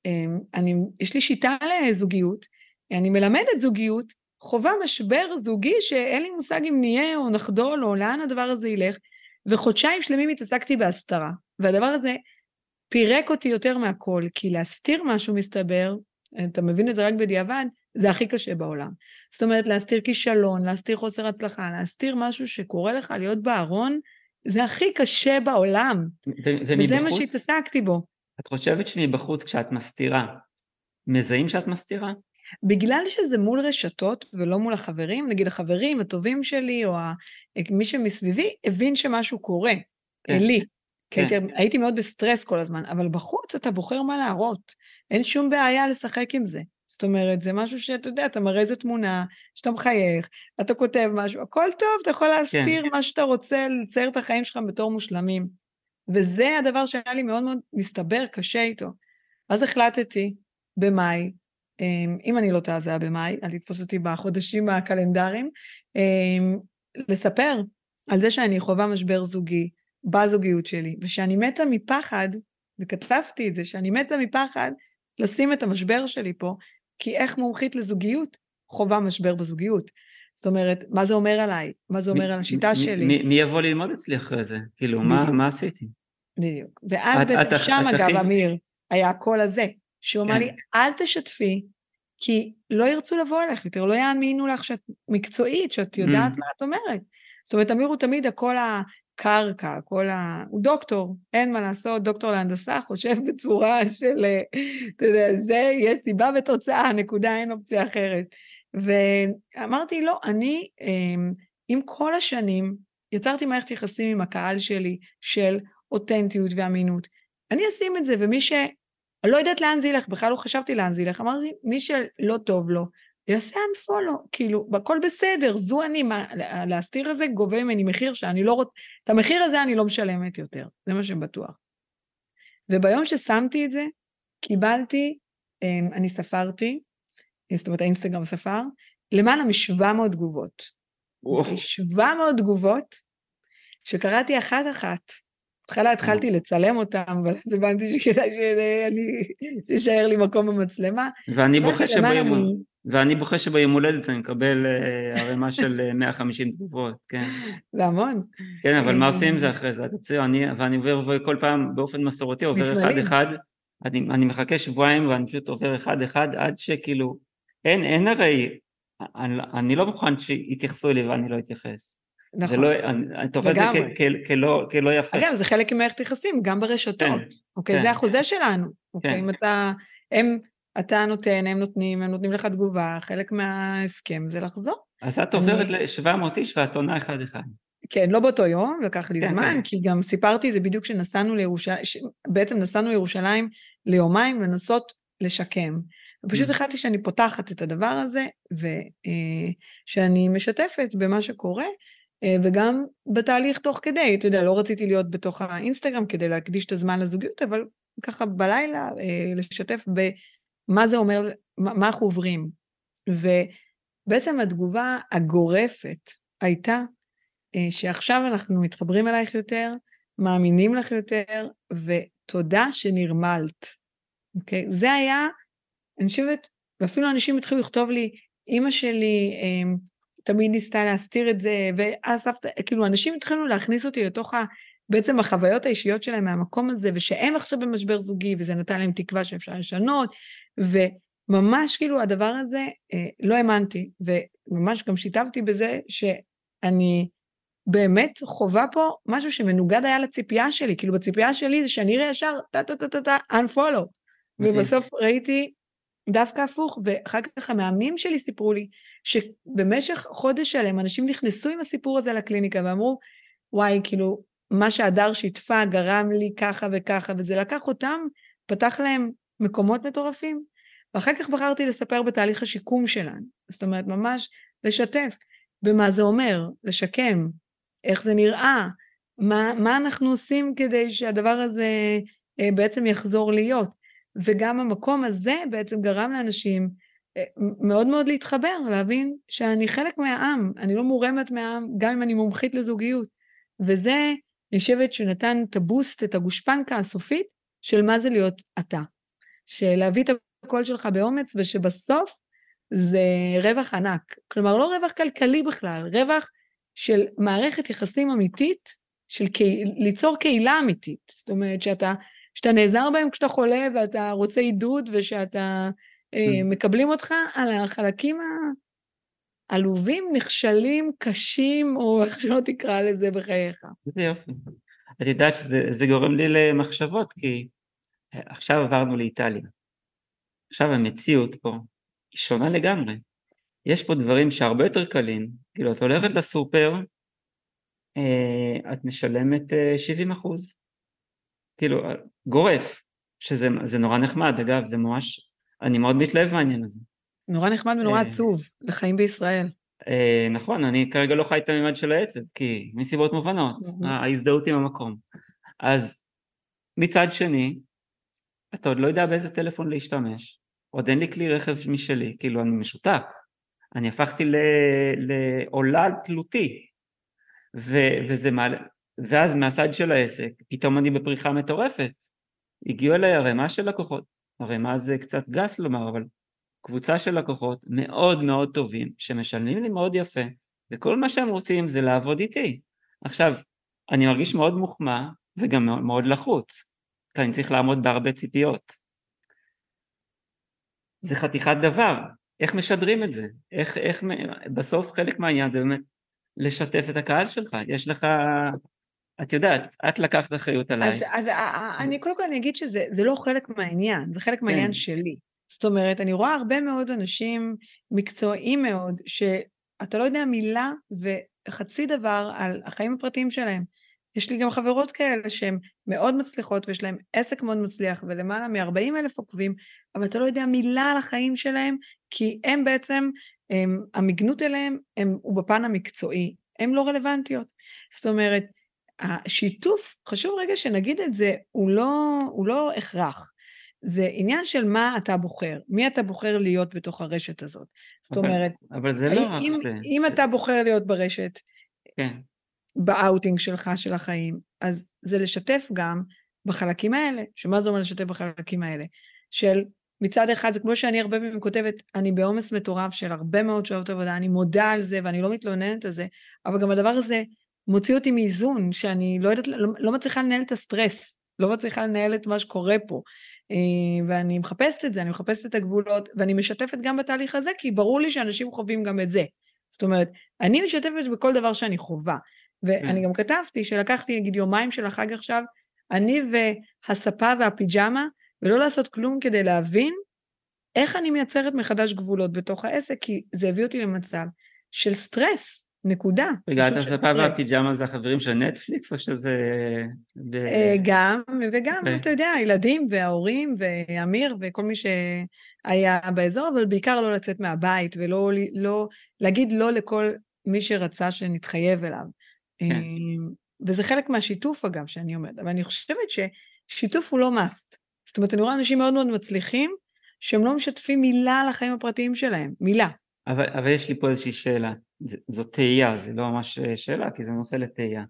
יש לי שיטה לזוגיות, אני מלמדת זוגיות, חובה משבר זוגי שאין לי מושג אם נהיה או נחדול או לאן הדבר הזה ילך, וחודשיים שלמים התעסקתי בהסתרה, והדבר הזה פירק אותי יותר מהכל, כי להסתיר משהו מסתבר, אתה מבין את זה רק בדיעבד, זה הכי קשה בעולם. זאת אומרת, להסתיר כישלון, להסתיר חוסר הצלחה, להסתיר משהו שקורה לך להיות בארון, זה הכי קשה בעולם, וזה מה שהתעסקתי בו. את חושבת שמבחוץ כשאת מסתירה, מזהים שאת מסתירה? בגלל שזה מול רשתות ולא מול החברים, נגיד החברים הטובים שלי או מי שמסביבי הבין שמשהו קורה, לי, כי הייתי מאוד בסטרס כל הזמן, אבל בחוץ אתה בוחר מה להראות, אין שום בעיה לשחק עם זה, זאת אומרת, זה משהו שאתה יודע, אתה מראה איזה תמונה, שאתה מחייך, אתה כותב משהו, הכל טוב, אתה יכול להסתיר מה שאתה רוצה, לצייר את החיים שלך בתור מושלמים, וזה הדבר שהיה לי מאוד מאוד מסתבר, קשה איתו. אז החלטתי במאי, אם אני לא טועה זה היה במאי, אל תתפוס אותי בחודשים הקלנדריים, לספר על זה שאני חווה משבר זוגי, בזוגיות שלי, ושאני מתה מפחד, וכתבתי את זה, שאני מתה מפחד, לשים את המשבר שלי פה, כי איך מומחית לזוגיות, חווה משבר בזוגיות. זאת אומרת, מה זה אומר עליי? מה זה אומר על השיטה שלי? מי יבוא ללמוד אצלי אחרי זה? כאילו, מה עשיתי? בדיוק. ואז בעצם שם, אגב, אמיר, היה הקול הזה, שהוא אמר לי, אל תשתפי, כי לא ירצו לבוא אליך יותר, לא יאמינו לך שאת מקצועית, שאת יודעת מה את אומרת. זאת אומרת, אמיר הוא תמיד הכל הקרקע, הוא דוקטור, אין מה לעשות, דוקטור להנדסה, חושב בצורה של, אתה יודע, זה יש סיבה ותוצאה, נקודה, אין אופציה אחרת. ואמרתי, לא, אני, עם כל השנים, יצרתי מערכת יחסים עם הקהל שלי, של אותנטיות ואמינות. אני אשים את זה, ומי אני לא יודעת לאן זה ילך, בכלל לא חשבתי לאן זה ילך, אמרתי, מי שלא טוב לו, יעשה unfollow, כאילו, הכל בסדר, זו אני, להסתיר הזה גובה ממני מחיר שאני לא רוצה, את המחיר הזה אני לא משלמת יותר, זה מה שבטוח. וביום ששמתי את זה, קיבלתי, אני ספרתי, זאת אומרת האינסטגרם ספר, למעלה מ-700 תגובות. 700 תגובות, שקראתי אחת, בהתחלה התחלתי לצלם אותם, אבל אז הבנתי שכדאי שישאר לי מקום במצלמה. ואני בוכה שבאים ואני בוכה שביום הולדת אני מקבל הרמה של 150 תגובות, כן. זה המון. כן, אבל מה עושים עם זה אחרי זה? ואני עובר כל פעם באופן מסורתי, עובר מתמלאים. אחד, אני מחכה שבועיים ואני פשוט עובר אחד, עד שכאילו, אין הרי, אני לא מוכן שיתייחסו לי ואני לא אתייחס. זה נכון, לא, אני תופס את זה לגמרי. כלא יפה. אגב, זה חלק ממערכת יחסים, גם ברשתות. כן, אוקיי, כן. זה החוזה שלנו. אוקיי, כן. אם אתה נותן, הם נותנים לך תגובה, חלק מההסכם זה לחזור. אז את עוברת ל-700 איש ואת עונה אחד. כן, לא באותו יום, לקח לי כן, זמן, כן. כי גם סיפרתי, זה בדיוק שנסענו לירושלים, בעצם נסענו לירושלים ליומיים לנסות לשקם. ופשוט החלטתי שאני פותחת את הדבר הזה, ושאני משתפת במה שקורה, וגם בתהליך תוך כדי, אתה יודע, לא רציתי להיות בתוך האינסטגרם כדי להקדיש את הזמן לזוגיות, אבל ככה בלילה לשתף במה זה אומר, מה אנחנו עוברים. ובעצם התגובה הגורפת הייתה, שעכשיו אנחנו מתחברים אלייך יותר, מאמינים לך יותר, ותודה שנרמלת. אוקיי? זה היה, אני חושבת, ואפילו אנשים התחילו לכתוב לי, אמא שלי תמיד ניסתה להסתיר את זה, ואספת, כאילו אנשים התחילו להכניס אותי לתוך בעצם החוויות האישיות שלהם מהמקום הזה, ושהם עכשיו במשבר זוגי, וזה נתן להם תקווה שאפשר לשנות, וממש כאילו הדבר הזה לא האמנתי, וממש גם שיתפתי בזה שאני באמת חובה פה משהו שמנוגד היה לציפייה שלי, כאילו בציפייה שלי זה שאני אראה ישר, unfollow, ובסוף ראיתי דווקא הפוך, ואחר כך המאמנים שלי סיפרו לי, שבמשך חודש שלהם אנשים נכנסו עם הסיפור הזה לקליניקה, ואמרו, וואי, כאילו, מה שהדר שיתפה גרם לי ככה וככה, וזה לקח אותם, פתח להם מקומות מטורפים, ואחר כך בחרתי לספר בתהליך השיקום שלנו, זאת אומרת, ממש לשתף במה זה אומר, לשקם, איך זה נראה, מה אנחנו עושים כדי שהדבר הזה בעצם יחזור להיות, וגם המקום הזה בעצם גרם לאנשים מאוד מאוד להתחבר, להבין שאני חלק מהעם, אני לא מורמת מהעם, גם אם אני מומחית לזוגיות, וזה נשבת שנתן את הבוסט, את הגושפנקה הסופית, של מה זה להיות אתה, שלהביא את הקול שלך באומץ, ושבסוף זה רווח ענק, כלומר לא רווח כלכלי בכלל, רווח של מערכת יחסים אמיתית, של ליצור קהילה אמיתית, זאת אומרת שאתה נעזר בהם כשאתה חולה, ואתה רוצה עידוד, ושאתה מקבלים אותך על החלקים העלובים, נכשלים, קשים, או איך שלא תקרא לזה בחייך. זה יופי. את יודעת שזה גורם לי למחשבות, כי עכשיו עברנו לאיטליה. עכשיו המציאות פה היא שונה לגמרי. יש פה דברים שהרבה יותר קלים, כאילו את הולכת לסופר, את משלמת 70%. כאילו גורף, שזה נורא נחמד, אגב, זה ממש, אני מאוד מתלהב מהעניין הזה. נורא נחמד ונורא עצוב, לחיים בישראל. נכון, אני כרגע לא חי את הממד של העצב, כי מסיבות מובנות, ההזדהות עם המקום. אז מצד שני, אתה עוד לא יודע באיזה טלפון להשתמש, עוד אין לי כלי רכב משלי, כאילו אני משותק, אני הפכתי לעולל תלותי, ואז מהצד של העסק, פתאום אני בפריחה מטורפת, הגיעו אליי הרמה של לקוחות, הרמה זה קצת גס לומר, אבל קבוצה של לקוחות מאוד מאוד טובים, שמשלמים לי מאוד יפה, וכל מה שהם רוצים זה לעבוד איתי. עכשיו, אני מרגיש מאוד מוחמא, וגם מאוד לחוץ, כי אני צריך לעמוד בהרבה ציפיות. זה חתיכת דבר, איך משדרים את זה? איך בסוף חלק מהעניין זה באמת לשתף את הקהל שלך, יש לך, את יודעת, את לקחת אחריות עליי. אז אני קודם כל אני אגיד שזה לא חלק מהעניין, זה חלק מהעניין שלי. זאת אומרת, אני רואה הרבה מאוד אנשים מקצועיים מאוד, שאתה לא יודע מילה וחצי דבר על החיים הפרטיים שלהם. יש לי גם חברות כאלה שהן מאוד מצליחות, ויש להן עסק מאוד מצליח, ולמעלה מ-40,000 עוקבים, אבל אתה לא יודע מילה על החיים שלהם, כי הם בעצם, המגנות אליהם, הוא בפן המקצועי, הן לא רלוונטיות. זאת אומרת, השיתוף, חשוב רגע שנגיד את זה, הוא לא הכרח. זה עניין של מה אתה בוחר, מי אתה בוחר להיות בתוך הרשת הזאת. זאת אומרת, אבל זה לא רק זה. אם אתה בוחר להיות ברשת, כן. באוטינג שלך, של החיים, אז זה לשתף גם בחלקים האלה, שמה זה אומר לשתף בחלקים האלה? של מצד אחד, זה כמו שאני הרבה פעמים כותבת, אני בעומס מטורף של הרבה מאוד שעות עבודה, אני מודה על זה, ואני לא מתלוננת על זה, אבל גם הדבר הזה מוציא אותי מאיזון, שאני לא יודעת, לא מצליחה לנהל את הסטרס, לא מצליחה לנהל את מה שקורה פה, ואני מחפשת את זה, אני מחפשת את הגבולות, ואני משתפת גם בתהליך הזה, כי ברור לי שאנשים חווים גם את זה. זאת אומרת, אני משתפת בכל דבר שאני חווה, ואני גם כתבתי שלקחתי, נגיד, יומיים של החג עכשיו, אני והספה והפיג'מה, ולא לעשות כלום כדי להבין איך אני מייצרת מחדש גבולות בתוך העסק, כי זה הביא אותי למצב של סטרס, נקודה. רגע, את הספה והפיג'מה זה החברים של נטפליקס, או שזה... גם, וגם, אתה יודע, הילדים וההורים ואמיר וכל מי שהיה באזור, אבל בעיקר לא לצאת מהבית, ולא להגיד לא לכל מי שרצה שנתחייב אליו. וזה חלק מהשיתוף, אגב, שאני אומרת, אבל אני חושבת ששיתוף הוא לא must. זאת אומרת, אני רואה אנשים מאוד מאוד מצליחים, שהם לא משתפים מילה על החיים הפרטיים שלהם, מילה. אבל יש לי פה איזושהי שאלה, זו תהייה, זה לא ממש שאלה, כי זה נושא לתהייה.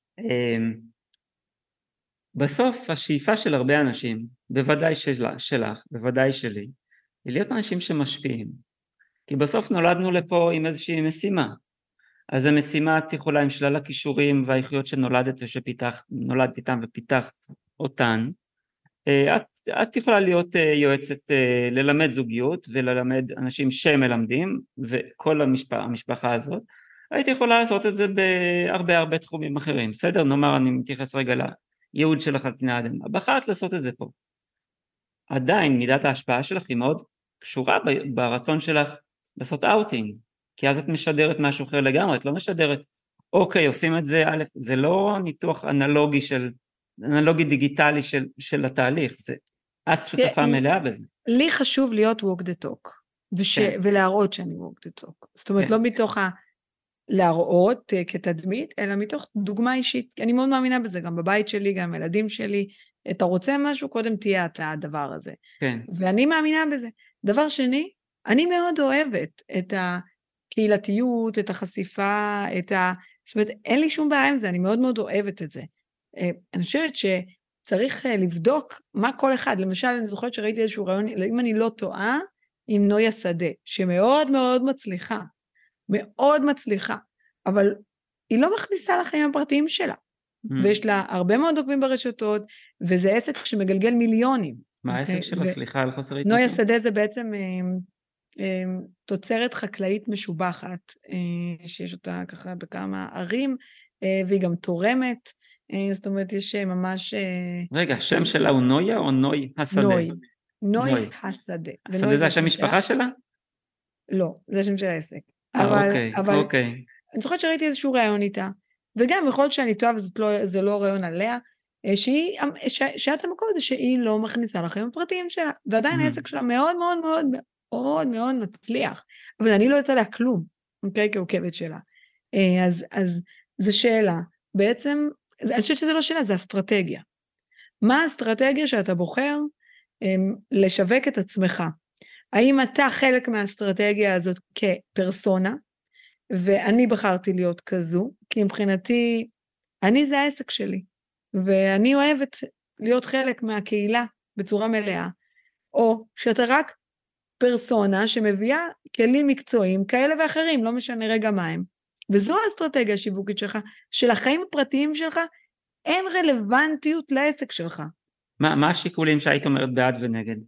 בסוף השאיפה של הרבה אנשים, בוודאי שלך, בוודאי שלי, היא להיות אנשים שמשפיעים. כי בסוף נולדנו לפה עם איזושהי משימה. אז המשימה את יכולה עם שלל הכישורים והאיכויות שנולדת נולדת איתם ופיתחת אותן, את יכולה להיות יועצת ללמד זוגיות וללמד אנשים שמלמדים וכל המשפחה הזאת, היית יכולה לעשות את זה בהרבה תחומים אחרים, בסדר? נאמר אני מתייחס רגע לייעוד שלך על פני האדם, בחרת לעשות את זה פה. עדיין מידת ההשפעה שלך היא מאוד קשורה ברצון שלך לעשות אאוטינג, כי אז את משדרת משהו אחר לגמרי, את לא משדרת, אוקיי, עושים את זה, זה לא ניתוח אנלוגי דיגיטלי של התהליך, זה את שותפה מלאה בזה. לי חשוב להיות walk the talk, ולהראות שאני walk the talk. זאת אומרת, לא מתוך להראות כתדמית, אלא מתוך דוגמה אישית. אני מאוד מאמינה בזה, גם בבית שלי, גם ילדים שלי. אתה רוצה משהו, קודם תהיה אתה הדבר הזה. ואני מאמינה בזה. דבר שני, אני מאוד אוהבת את הקהילתיות, את החשיפה, זאת אומרת, אין לי שום בעיה עם זה, אני מאוד מאוד אוהבת את זה. אני חושבת שצריך לבדוק מה כל אחד, למשל אני זוכרת שראיתי איזשהו רעיון, אם אני לא טועה, עם נויה שדה, שמאוד מאוד מצליחה, מאוד מצליחה, אבל היא לא מכניסה לחיים הפרטיים שלה, ויש לה הרבה מאוד עוקבים ברשתות, וזה עסק שמגלגל מיליונים. מה העסק שלה? סליחה על חוסר התנצלות. נויה שדה זה בעצם תוצרת חקלאית משובחת, שיש אותה ככה בכמה ערים, והיא גם תורמת, זאת אומרת, יש ממש... רגע, השם שלה הוא נויה או נוי השדה? נוי השדה. השדה זה השם משפחה שלה? לא, זה השם של העסק. אוקיי. אני זוכרת שראיתי איזשהו רעיון איתה, וגם יכול להיות שאני טועה, וזה לא רעיון עליה, שאת המקום הזה שהיא לא מכניסה לחיים הפרטיים שלה, ועדיין העסק שלה מאוד מאוד מאוד מאוד מאוד מצליח, אבל אני לא יודעת עליה כלום, אוקיי, כעוקבת שלה. אז זו שאלה, בעצם, אני חושבת שזה לא שאלה, זה אסטרטגיה. מה האסטרטגיה שאתה בוחר לשווק את עצמך? האם אתה חלק מהאסטרטגיה הזאת כפרסונה, ואני בחרתי להיות כזו, כי מבחינתי, אני זה העסק שלי, ואני אוהבת להיות חלק מהקהילה בצורה מלאה, או שאתה רק פרסונה שמביאה כלים מקצועיים כאלה ואחרים, לא משנה רגע מה הם. וזו האסטרטגיה השיווקית שלך, של החיים הפרטיים שלך, אין רלוונטיות לעסק שלך. מה השיקולים שהיית אומרת בעד ונגד?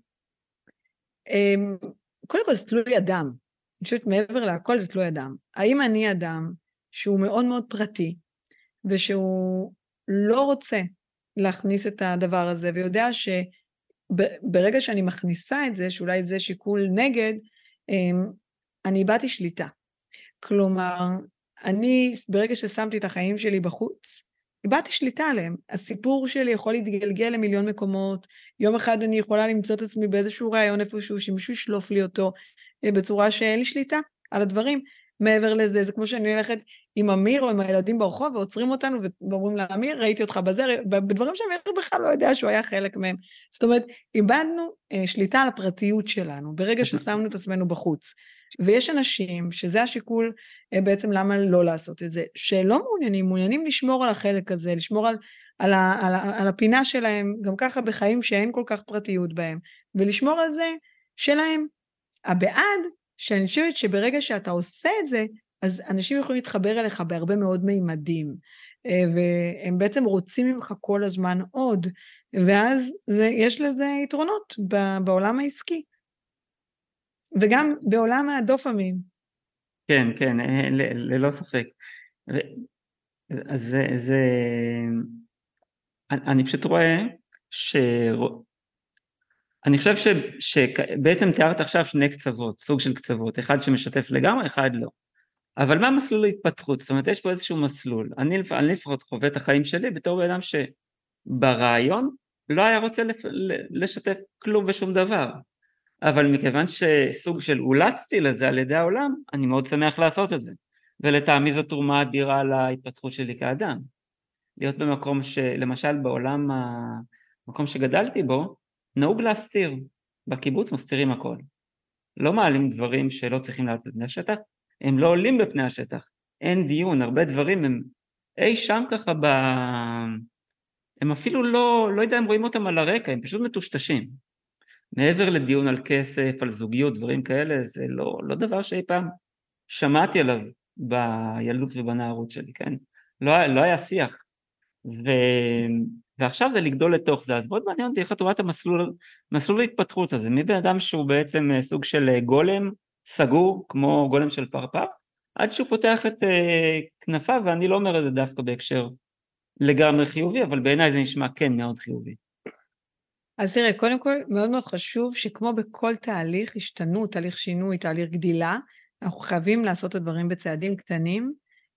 קודם כל זה תלוי אדם. אני חושבת מעבר להכל זה תלוי אדם. האם אני אדם שהוא מאוד מאוד פרטי, ושהוא לא רוצה להכניס את הדבר הזה, ויודע שברגע שאני מכניסה את זה, שאולי זה שיקול נגד, אני איבדתי שליטה. כלומר, אני ברגע ששמתי את החיים שלי בחוץ, איבדתי שליטה עליהם. הסיפור שלי יכול להתגלגל למיליון מקומות, יום אחד אני יכולה למצוא את עצמי באיזשהו רעיון איפשהו, שמישהו ישלוף לי אותו, בצורה שאין לי שליטה על הדברים. מעבר לזה, זה כמו שאני הולכת עם אמיר או עם הילדים ברחוב, ועוצרים אותנו ואומרים לה, אמיר, ראיתי אותך בזה, בדברים שאמיר בכלל לא יודע שהוא היה חלק מהם. זאת אומרת, איבדנו שליטה על הפרטיות שלנו, ברגע ששמנו את עצמנו בחוץ. ויש אנשים שזה השיקול בעצם למה לא לעשות את זה, שלא מעוניינים לשמור על החלק הזה, לשמור על הפינה שלהם, גם ככה בחיים שאין כל כך פרטיות בהם, ולשמור על זה שלהם. הבעד, שאני חושבת שברגע שאתה עושה את זה, אז אנשים יכולים להתחבר אליך בהרבה מאוד מימדים, והם בעצם רוצים ממך כל הזמן עוד, ואז יש לזה יתרונות בעולם העסקי, וגם בעולם הדופמין. כן, כן, ללא ספק. אז אני פשוט רואה אני חושב שבעצם תיארת עכשיו שני קצוות, סוג של קצוות, אחד שמשתף לגמרי, אחד לא. אבל מה מסלול ההתפתחות? זאת אומרת, יש פה איזשהו מסלול. אני לפחות חווה את החיים שלי בתור אדם שברעיון לא היה רוצה לשתף כלום ושום דבר. אבל מכיוון שסוג של אולצתי לזה על ידי העולם, אני מאוד שמח לעשות את זה. ולטעמי זו תרומה אדירה להתפתחות שלי כאדם. להיות במקום למשל בעולם, המקום שגדלתי בו, נהוג להסתיר. בקיבוץ מסתירים הכל. לא מעלים דברים שלא צריכים לעלות בפני השטח, הם לא עולים בפני השטח. אין דיון, הרבה דברים הם אי שם ככה הם אפילו לא יודע, הם רואים אותם על הרקע, הם פשוט מטושטשים. מעבר לדיון על כסף, על זוגיות, דברים כאלה, זה לא דבר שאי פעם שמעתי עליו בילדות ובנערות שלי, כן? לא היה שיח. ועכשיו זה לגדול לתוך זה, אז מאוד מעניין אותי איך את רואה את מסלול ההתפתחות הזה, מבן אדם שהוא בעצם סוג של גולם סגור, כמו גולם של פרפר, עד שהוא פותח את כנפיו, ואני לא אומר את זה דווקא בהקשר לגמרי חיובי, אבל בעיניי זה נשמע כן מאוד חיובי. אז תראה, קודם כל מאוד מאוד חשוב שכמו בכל תהליך השתנות, תהליך שינוי, תהליך גדילה, אנחנו חייבים לעשות את הדברים בצעדים קטנים,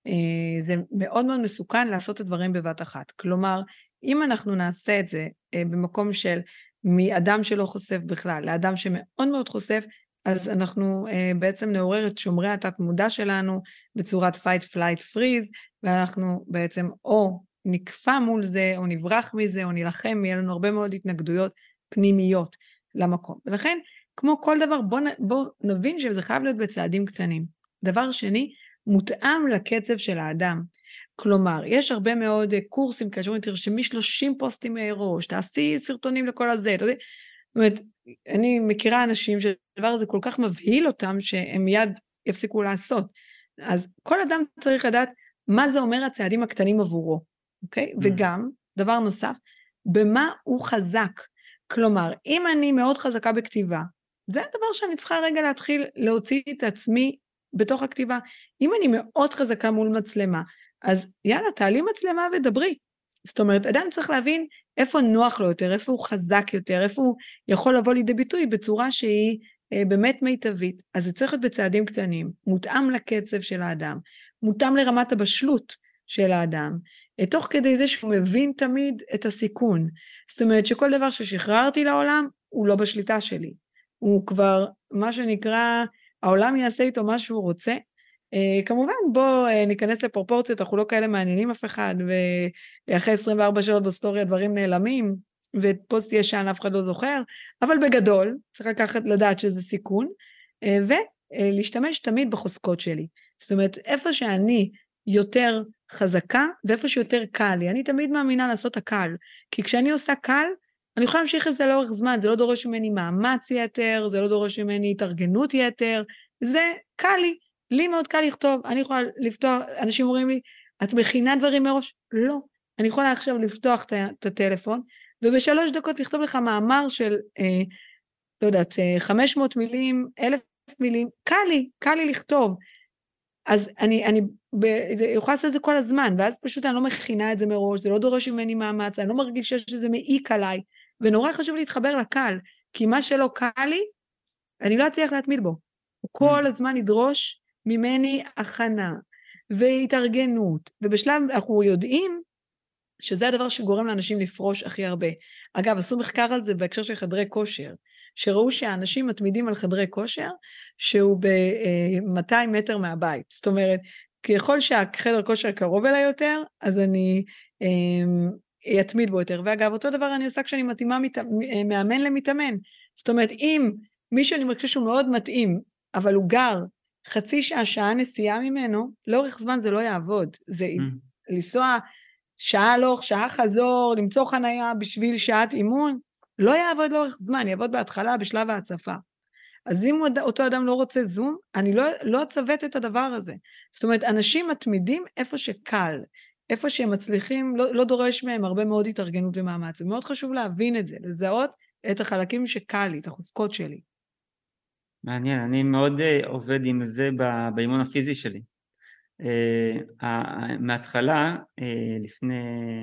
זה מאוד מאוד מסוכן לעשות את הדברים בבת אחת. כלומר, אם אנחנו נעשה את זה במקום של מאדם שלא חושף בכלל, לאדם שמאוד מאוד חושף, אז אנחנו בעצם נעורר את שומרי התת מודע שלנו בצורת fight, flight, freeze, ואנחנו בעצם או נקפה מול זה, או נברח מזה, או נלחם, יהיה לנו הרבה מאוד התנגדויות פנימיות למקום. ולכן, כמו כל דבר, בוא נבין שזה חייב להיות בצעדים קטנים. דבר שני, מותאם לקצב של האדם. כלומר, יש הרבה מאוד קורסים כאשר תרשמי 30 פוסטים ראש, תעשי סרטונים לכל הזה, זאת אומרת, אני מכירה אנשים שהדבר הזה כל כך מבהיל אותם, שהם מיד יפסיקו לעשות. אז כל אדם צריך לדעת מה זה אומר הצעדים הקטנים עבורו, אוקיי? וגם, דבר נוסף, במה הוא חזק. כלומר, אם אני מאוד חזקה בכתיבה, זה הדבר שאני צריכה רגע להתחיל להוציא את עצמי בתוך הכתיבה. אם אני מאוד חזקה מול מצלמה, אז יאללה, תעלי מצלמה ודברי. זאת אומרת, אדם צריך להבין איפה נוח לו יותר, איפה הוא חזק יותר, איפה הוא יכול לבוא לידי ביטוי בצורה שהיא באמת מיטבית. אז זה צריך להיות בצעדים קטנים, מותאם לקצב של האדם, מותאם לרמת הבשלות של האדם, תוך כדי זה שהוא מבין תמיד את הסיכון. זאת אומרת שכל דבר ששחררתי לעולם, הוא לא בשליטה שלי. הוא כבר, מה שנקרא, העולם יעשה איתו מה שהוא רוצה. כמובן, בוא ניכנס לפרופורציות, אנחנו לא כאלה מעניינים אף אחד, ואחרי 24 שעות בסטוריה דברים נעלמים, ופוסט ישן אף אחד לא זוכר, אבל בגדול, צריך לדעת שזה סיכון, ולהשתמש תמיד בחוזקות שלי. זאת אומרת, איפה שאני יותר חזקה, ואיפה שיותר קל לי, אני תמיד מאמינה לעשות הקל, כי כשאני עושה קל, אני יכולה להמשיך את זה לאורך זמן, זה לא דורש ממני מאמץ יתר, זה לא דורש ממני התארגנות יתר, זה קל לי, לי מאוד קל לכתוב, אני יכולה לפתוח, אנשים אומרים לי, את מכינה דברים מראש? לא, אני יכולה עכשיו לפתוח את הטלפון, וב3 דקות לכתוב לך מאמר של, לא יודעת, 500 מילים, 1,000 מילים, קל לי לכתוב, אז אני יכולה לעשות את זה כל הזמן, ואז פשוט אני לא מכינה את זה מראש, זה לא דורש ממני מאמץ, אני לא מרגישה שזה מעיק עליי, ונורא חשוב להתחבר לקל, כי מה שלא קל לי, אני לא אצליח להתמיד בו. הוא כל הזמן ידרוש ממני הכנה, והתארגנות, ובשלב אנחנו יודעים, שזה הדבר שגורם לאנשים לפרוש הכי הרבה. אגב, עשו מחקר על זה בהקשר של חדרי כושר, שראו שהאנשים מתמידים על חדרי כושר, שהוא ב-200 מטר מהבית. זאת אומרת, ככל שהחדר כושר קרוב אליי יותר, אז אני אתמיד בו יותר. ואגב, אותו דבר אני עושה כשאני מתאימה מאמן למתאמן. זאת אומרת, אם מישהו אני מרגישה שהוא מאוד מתאים, אבל הוא גר חצי שעה נסיעה ממנו, לאורך זמן זה לא יעבוד. זה לנסוע שעה הלוך, שעה חזור, למצוא חנייה בשביל שעת אימון, לא יעבוד לאורך זמן, יעבוד בהתחלה בשלב ההצפה. אז אם אותו אדם לא רוצה זום, אני לא אצוות את הדבר הזה. זאת אומרת, אנשים מתמידים איפה שקל, איפה שהם מצליחים, לא דורש מהם הרבה מאוד התארגנות ומאמץ. זה מאוד חשוב להבין את זה, לזהות את החלקים שקל לי, את החוזקות שלי. מעניין, אני מאוד עובד עם זה באימון הפיזי שלי. מההתחלה, לפני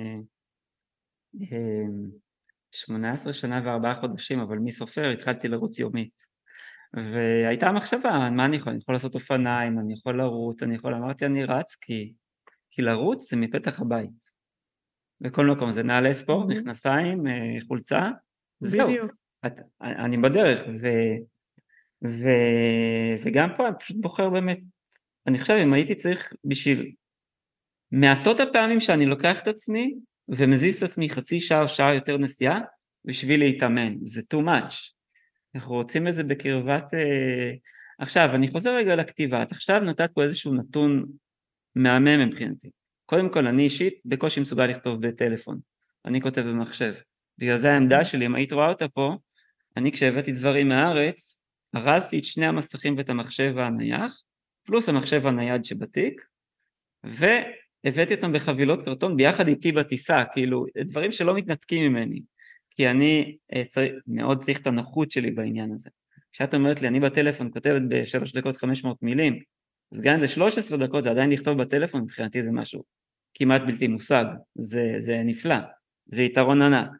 18 שנה ו4 חודשים, אבל מי סופר, התחלתי לרוץ יומית. והייתה מחשבה, מה אני יכול לעשות אופניים, אני יכול לרוץ, אמרתי אני רץ, כי לרוץ זה מפתח הבית. בכל מקום, זה נעלי ספורט, מכנסיים, חולצה, זהו, אני בדרך, וגם פה אני פשוט בוחר באמת, אני חושב אם הייתי צריך בשביל מעטות הפעמים שאני לוקח את עצמי ומזיז את עצמי חצי שעה או שעה יותר נסיעה בשביל להתאמן, זה too much. אנחנו רוצים את זה בקרבת... עכשיו, אני חוזר רגע לכתיבה, עכשיו נתת פה איזשהו נתון מהמם מבחינתי. קודם כל, אני אישית בקושי מסוגל לכתוב בטלפון, אני כותב במחשב. בגלל זה העמדה שלי, אם היית רואה אותה פה, אני כשהבאתי דברים מהארץ, הרזתי את שני המסכים ואת המחשב הנייח, פלוס המחשב הנייד שבתיק, והבאתי אותם בחבילות קרטון ביחד איתי בטיסה, כאילו דברים שלא מתנתקים ממני, כי אני מאוד צריך את הנוחות שלי בעניין הזה. כשאת אומרת לי, אני בטלפון כותבת ב3 דקות 500 מילים, אז גם ל13 דקות זה עדיין לכתוב בטלפון, מבחינתי זה משהו כמעט בלתי מושג, זה נפלא, זה יתרון ענק.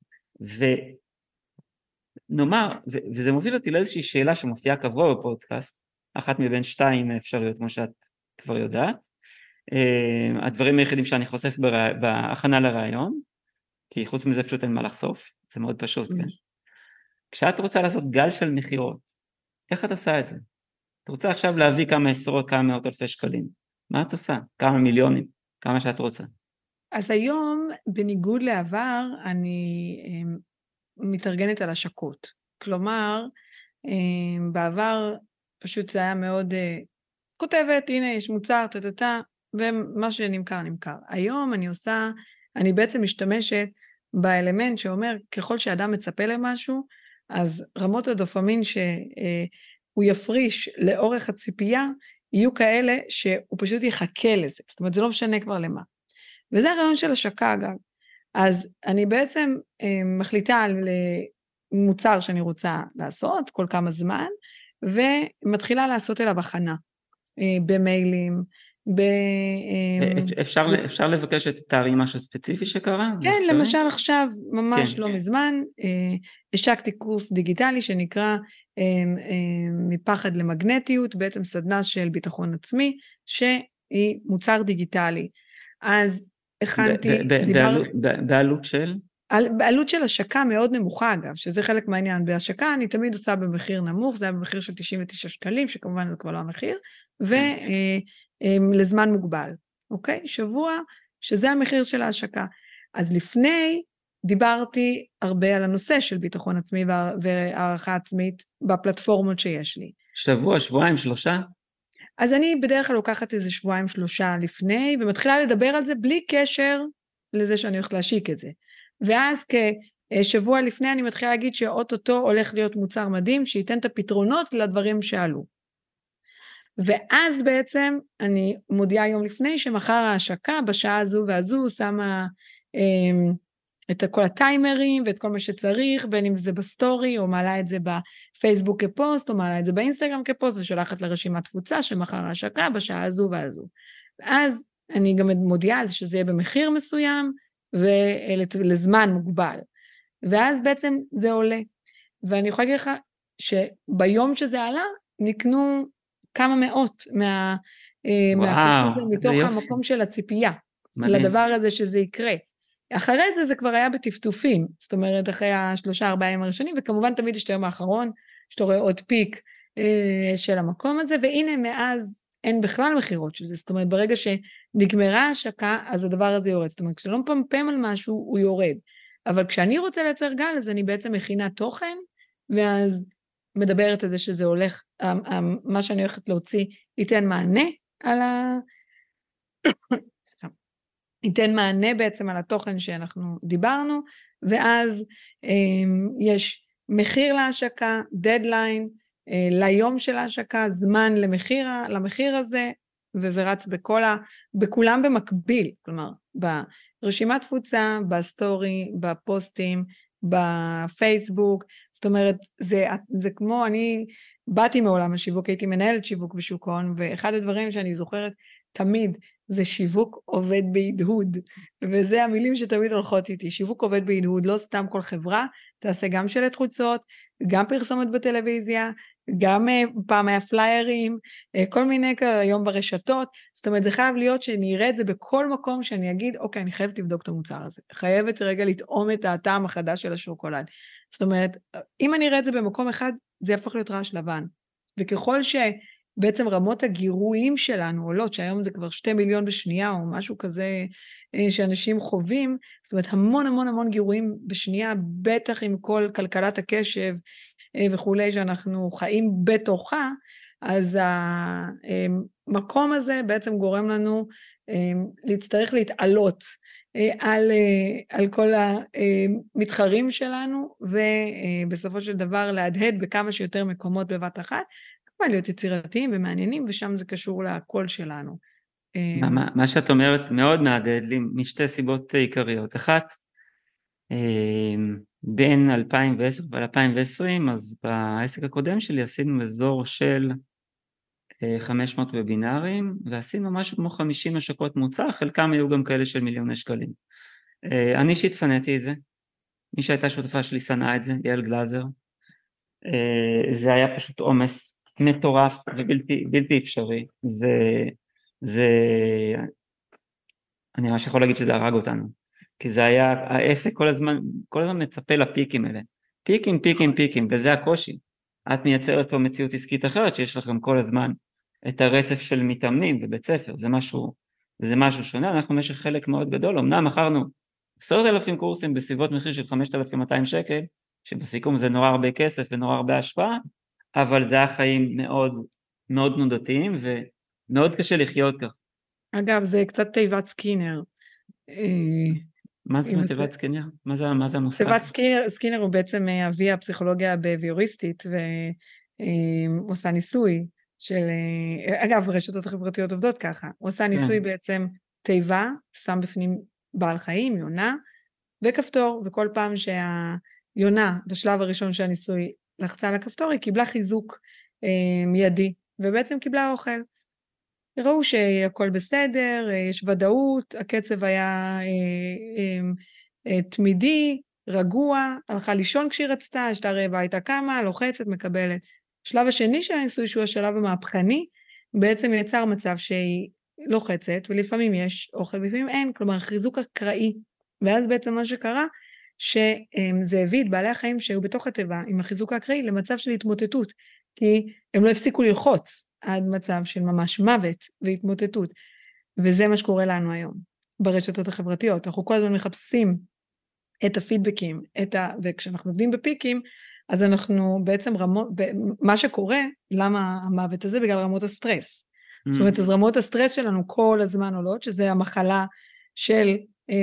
ונאמר, וזה מוביל אותי לאיזושהי שאלה שמופיעה קבוע בפודקאסט, אחת מבין 2 אפשרויות, כמו שאת כבר יודעת, הדברים היחידים שאני חושף בהכנה לרעיון, כי חוץ מזה פשוט אין מה לחשוף, זה מאוד פשוט, כן? כשאת רוצה לעשות גל של מחירות, איך את עושה את זה? את רוצה עכשיו להביא כמה עשרות, כמה מאות אלפי שקלים, מה את עושה? כמה מיליונים, כמה שאת רוצה. אז היום, בניגוד לעבר, אני מתארגנת על השקות. כלומר, בעבר פשוט זה היה מאוד כותבת, הנה יש מוצר, ומה שנמכר, נמכר. היום אני בעצם משתמשת באלמנט שאומר, ככל שאדם מצפה למשהו, אז רמות הדופמין שהוא יפריש לאורך הציפייה, יהיו כאלה שהוא פשוט יחכה לזה. זאת אומרת, זה לא משנה כבר למה. וזה הרעיון של השקה, אגב. אז אני בעצם מחליטה על מוצר שאני רוצה לעשות כל כמה זמן, ומתחילה לעשות אליו הכנה, במיילים, אפשר לבקש את תארי משהו ספציפי שקרה? כן, למשל עכשיו, ממש לא מזמן, השקתי קורס דיגיטלי שנקרא מפחד למגנטיות, בעצם סדנה של ביטחון עצמי, שהיא מוצר דיגיטלי. אז הכנתי... בעלות של? בעלות של השקה מאוד נמוכה אגב, שזה חלק מהעניין. בהשקה אני תמיד עושה במחיר נמוך, זה היה במחיר של 99 שקלים, שכמובן זה כבר לא המחיר, ולזמן מוגבל, אוקיי? שבוע, שזה המחיר של ההשקה. אז לפני דיברתי הרבה על הנושא של ביטחון עצמי והערכה עצמית בפלטפורמות שיש לי. שבוע, שבועיים, 3? אז אני בדרך כלל לוקחת איזה 2-3 לפני, ומתחילה לדבר על זה בלי קשר לזה שאני הולכת להשיק את זה. ואז כשבוע לפני אני מתחילה להגיד שאוטוטו הולך להיות מוצר מדהים, שייתן את הפתרונות לדברים שעלו. ואז בעצם אני מודיעה יום לפני שמחר ההשקה בשעה הזו והזו שמה את כל הטיימרים ואת כל מה שצריך, בין אם זה בסטורי או מעלה את זה בפייסבוק כפוסט או מעלה את זה באינסטגרם כפוסט ושולחת לרשימת תפוצה שמחר ההשקה בשעה הזו והזו. ואז אני גם מודיעה על זה שזה יהיה במחיר מסוים ולזמן מוגבל. ואז בעצם זה עולה. ואני יכולה להגיד לך שביום שזה עלה נקנו כמה מאות מהקורס הזה מתוך המקום של הציפייה. מדהים. לדבר הזה שזה יקרה. אחרי זה כבר היה בטפטופים, זאת אומרת אחרי 3-4 ימים הראשונים, וכמובן תמיד יש את היום האחרון, שאתה רואה עוד פיק של המקום הזה, והנה מאז אין בכלל מחירות של זה, זאת אומרת ברגע שנגמרה ההשקה, אז הדבר הזה יורד, זאת אומרת כשלא מפמפם על משהו הוא יורד, אבל כשאני רוצה לייצר גל, אז אני בעצם מכינה תוכן, ואז מדברת על זה שזה הולך, מה שאני הולכת להוציא ייתן מענה על ייתן מענה בעצם על התוכן שאנחנו דיברנו, ואז יש מחיר להשקה, דדליין, ליום של ההשקה, זמן למחיר הזה, וזה רץ בכולם במקביל, כלומר, ברשימת תפוצה, בסטורי, בפוסטים, בפייסבוק, זאת אומרת, זה כמו, אני באתי מעולם השיווק, הייתי מנהלת שיווק בשוק ההון, ואחד הדברים שאני זוכרת תמיד, זה שיווק עובד בהדהוד, וזה המילים שתמיד הולכות איתי, שיווק עובד בהדהוד, לא סתם כל חברה, תעשה גם שלט חוצות, גם פרסומת בטלוויזיה, גם פעם היה פליירים, כל מיני היום ברשתות, זאת אומרת, זה חייב להיות שאני אראה את זה בכל מקום שאני אגיד, אוקיי, אני חייבת לבדוק את המוצר הזה, חייבת רגע לטעום את הטעם החדש של השוקולד. זאת אומרת, אם אני אראה את זה במקום אחד, זה יהפוך להיות רעש לבן. וככל שבעצם רמות הגירויים שלנו עולות, שהיום זה כבר 2 מיליון בשנייה, או משהו כזה שאנשים חווים, זאת אומרת, המון המון המון גירויים בשנייה, בטח עם כל כלכלת הקשב וכולי, שאנחנו חיים בתוכה, אז המקום הזה בעצם גורם לנו להצטרך להתעלות על כל המתחרים שלנו, ובסופו של דבר להדהד בכמה שיותר מקומות בבת אחת, כמובן להיות יצירתיים ומעניינים, ושם זה קשור לקול שלנו. מה שאת אומרת מאוד מהדהד לי משתי סיבות עיקריות. אחת, בין 2010 ו-2020, אז בעסק הקודם שלי עשינו אזור של 500 וובינרים, ועשינו משהו כמו 50 השקות מוצר, חלקם היו גם כאלה של מיליוני שקלים. אני אישית שנאתי את זה, מי שהייתה שותפה שלי שנאה את זה, יעל גלזר. זה היה פשוט עומס מטורף ובלתי אפשרי. אני ממש יכול להגיד שזה הרג אותנו, כי זה היה, העסק כל הזמן מצפה לפיקים האלה, פיקים, וזה הקושי. את מייצרת פה מציאות עסקית אחרת, שיש לכם כל הזמן את הרצף של מתאמנים ובית ספר, זה משהו שונה. אנחנו במשך חלק מאוד גדול, אמנם מכרנו 10,000 קורסים בסביבות מחיר של 5,200 שקל, שבסיכום זה נורא הרבה כסף ונורא הרבה השפעה, אבל זה היה חיים מאוד מאוד תנודתיים, ומאוד קשה לחיות כך. אגב, זה קצת תיבת סקינר. מה זה תיבת סקינר? מה זה המושג? תיבת סקינר הוא בעצם אבי הפסיכולוגיה הבהביוריסטית, והוא עושה ניסוי של, אגב, הרשתות החברתיות עובדות ככה, הוא עושה ניסוי בעצם תיבה, שם בפנים בעל חיים, יונה, וכפתור, וכל פעם שהיונה, בשלב הראשון של הניסוי, לחצה על הכפתור, היא קיבלה חיזוק מיידי, ובעצם קיבלה אוכל. ראו שהכל בסדר, יש ודאות, הקצב היה תמידי, רגוע, הלכה לישון כשהיא רצתה, השתה רעבה, הייתה קמה, לוחצת, מקבלת. השלב השני של הניסוי, שהוא השלב המהפכני, בעצם יצר מצב שהיא לוחצת, ולפעמים יש אוכל, ולפעמים אין, כלומר חיזוק אקראי. ואז בעצם מה שקרה, שזה הביא את בעלי החיים שהיו בתוך התיבה, עם החיזוק האקראי, למצב של התמוטטות, כי הם לא הפסיקו ללחוץ, עד מצב של ממש מוות והתמוטטות, וזה מה שקורה לנו היום, ברשתות החברתיות. אנחנו כל הזמן מחפשים את הפידבקים, וכשאנחנו עובדים בפיקים, אז אנחנו בעצם מה שקורה, למה המוות הזה? בגלל רמות הסטרס. זאת אומרת, אז רמות הסטרס שלנו כל הזמן עולות, שזה המחלה של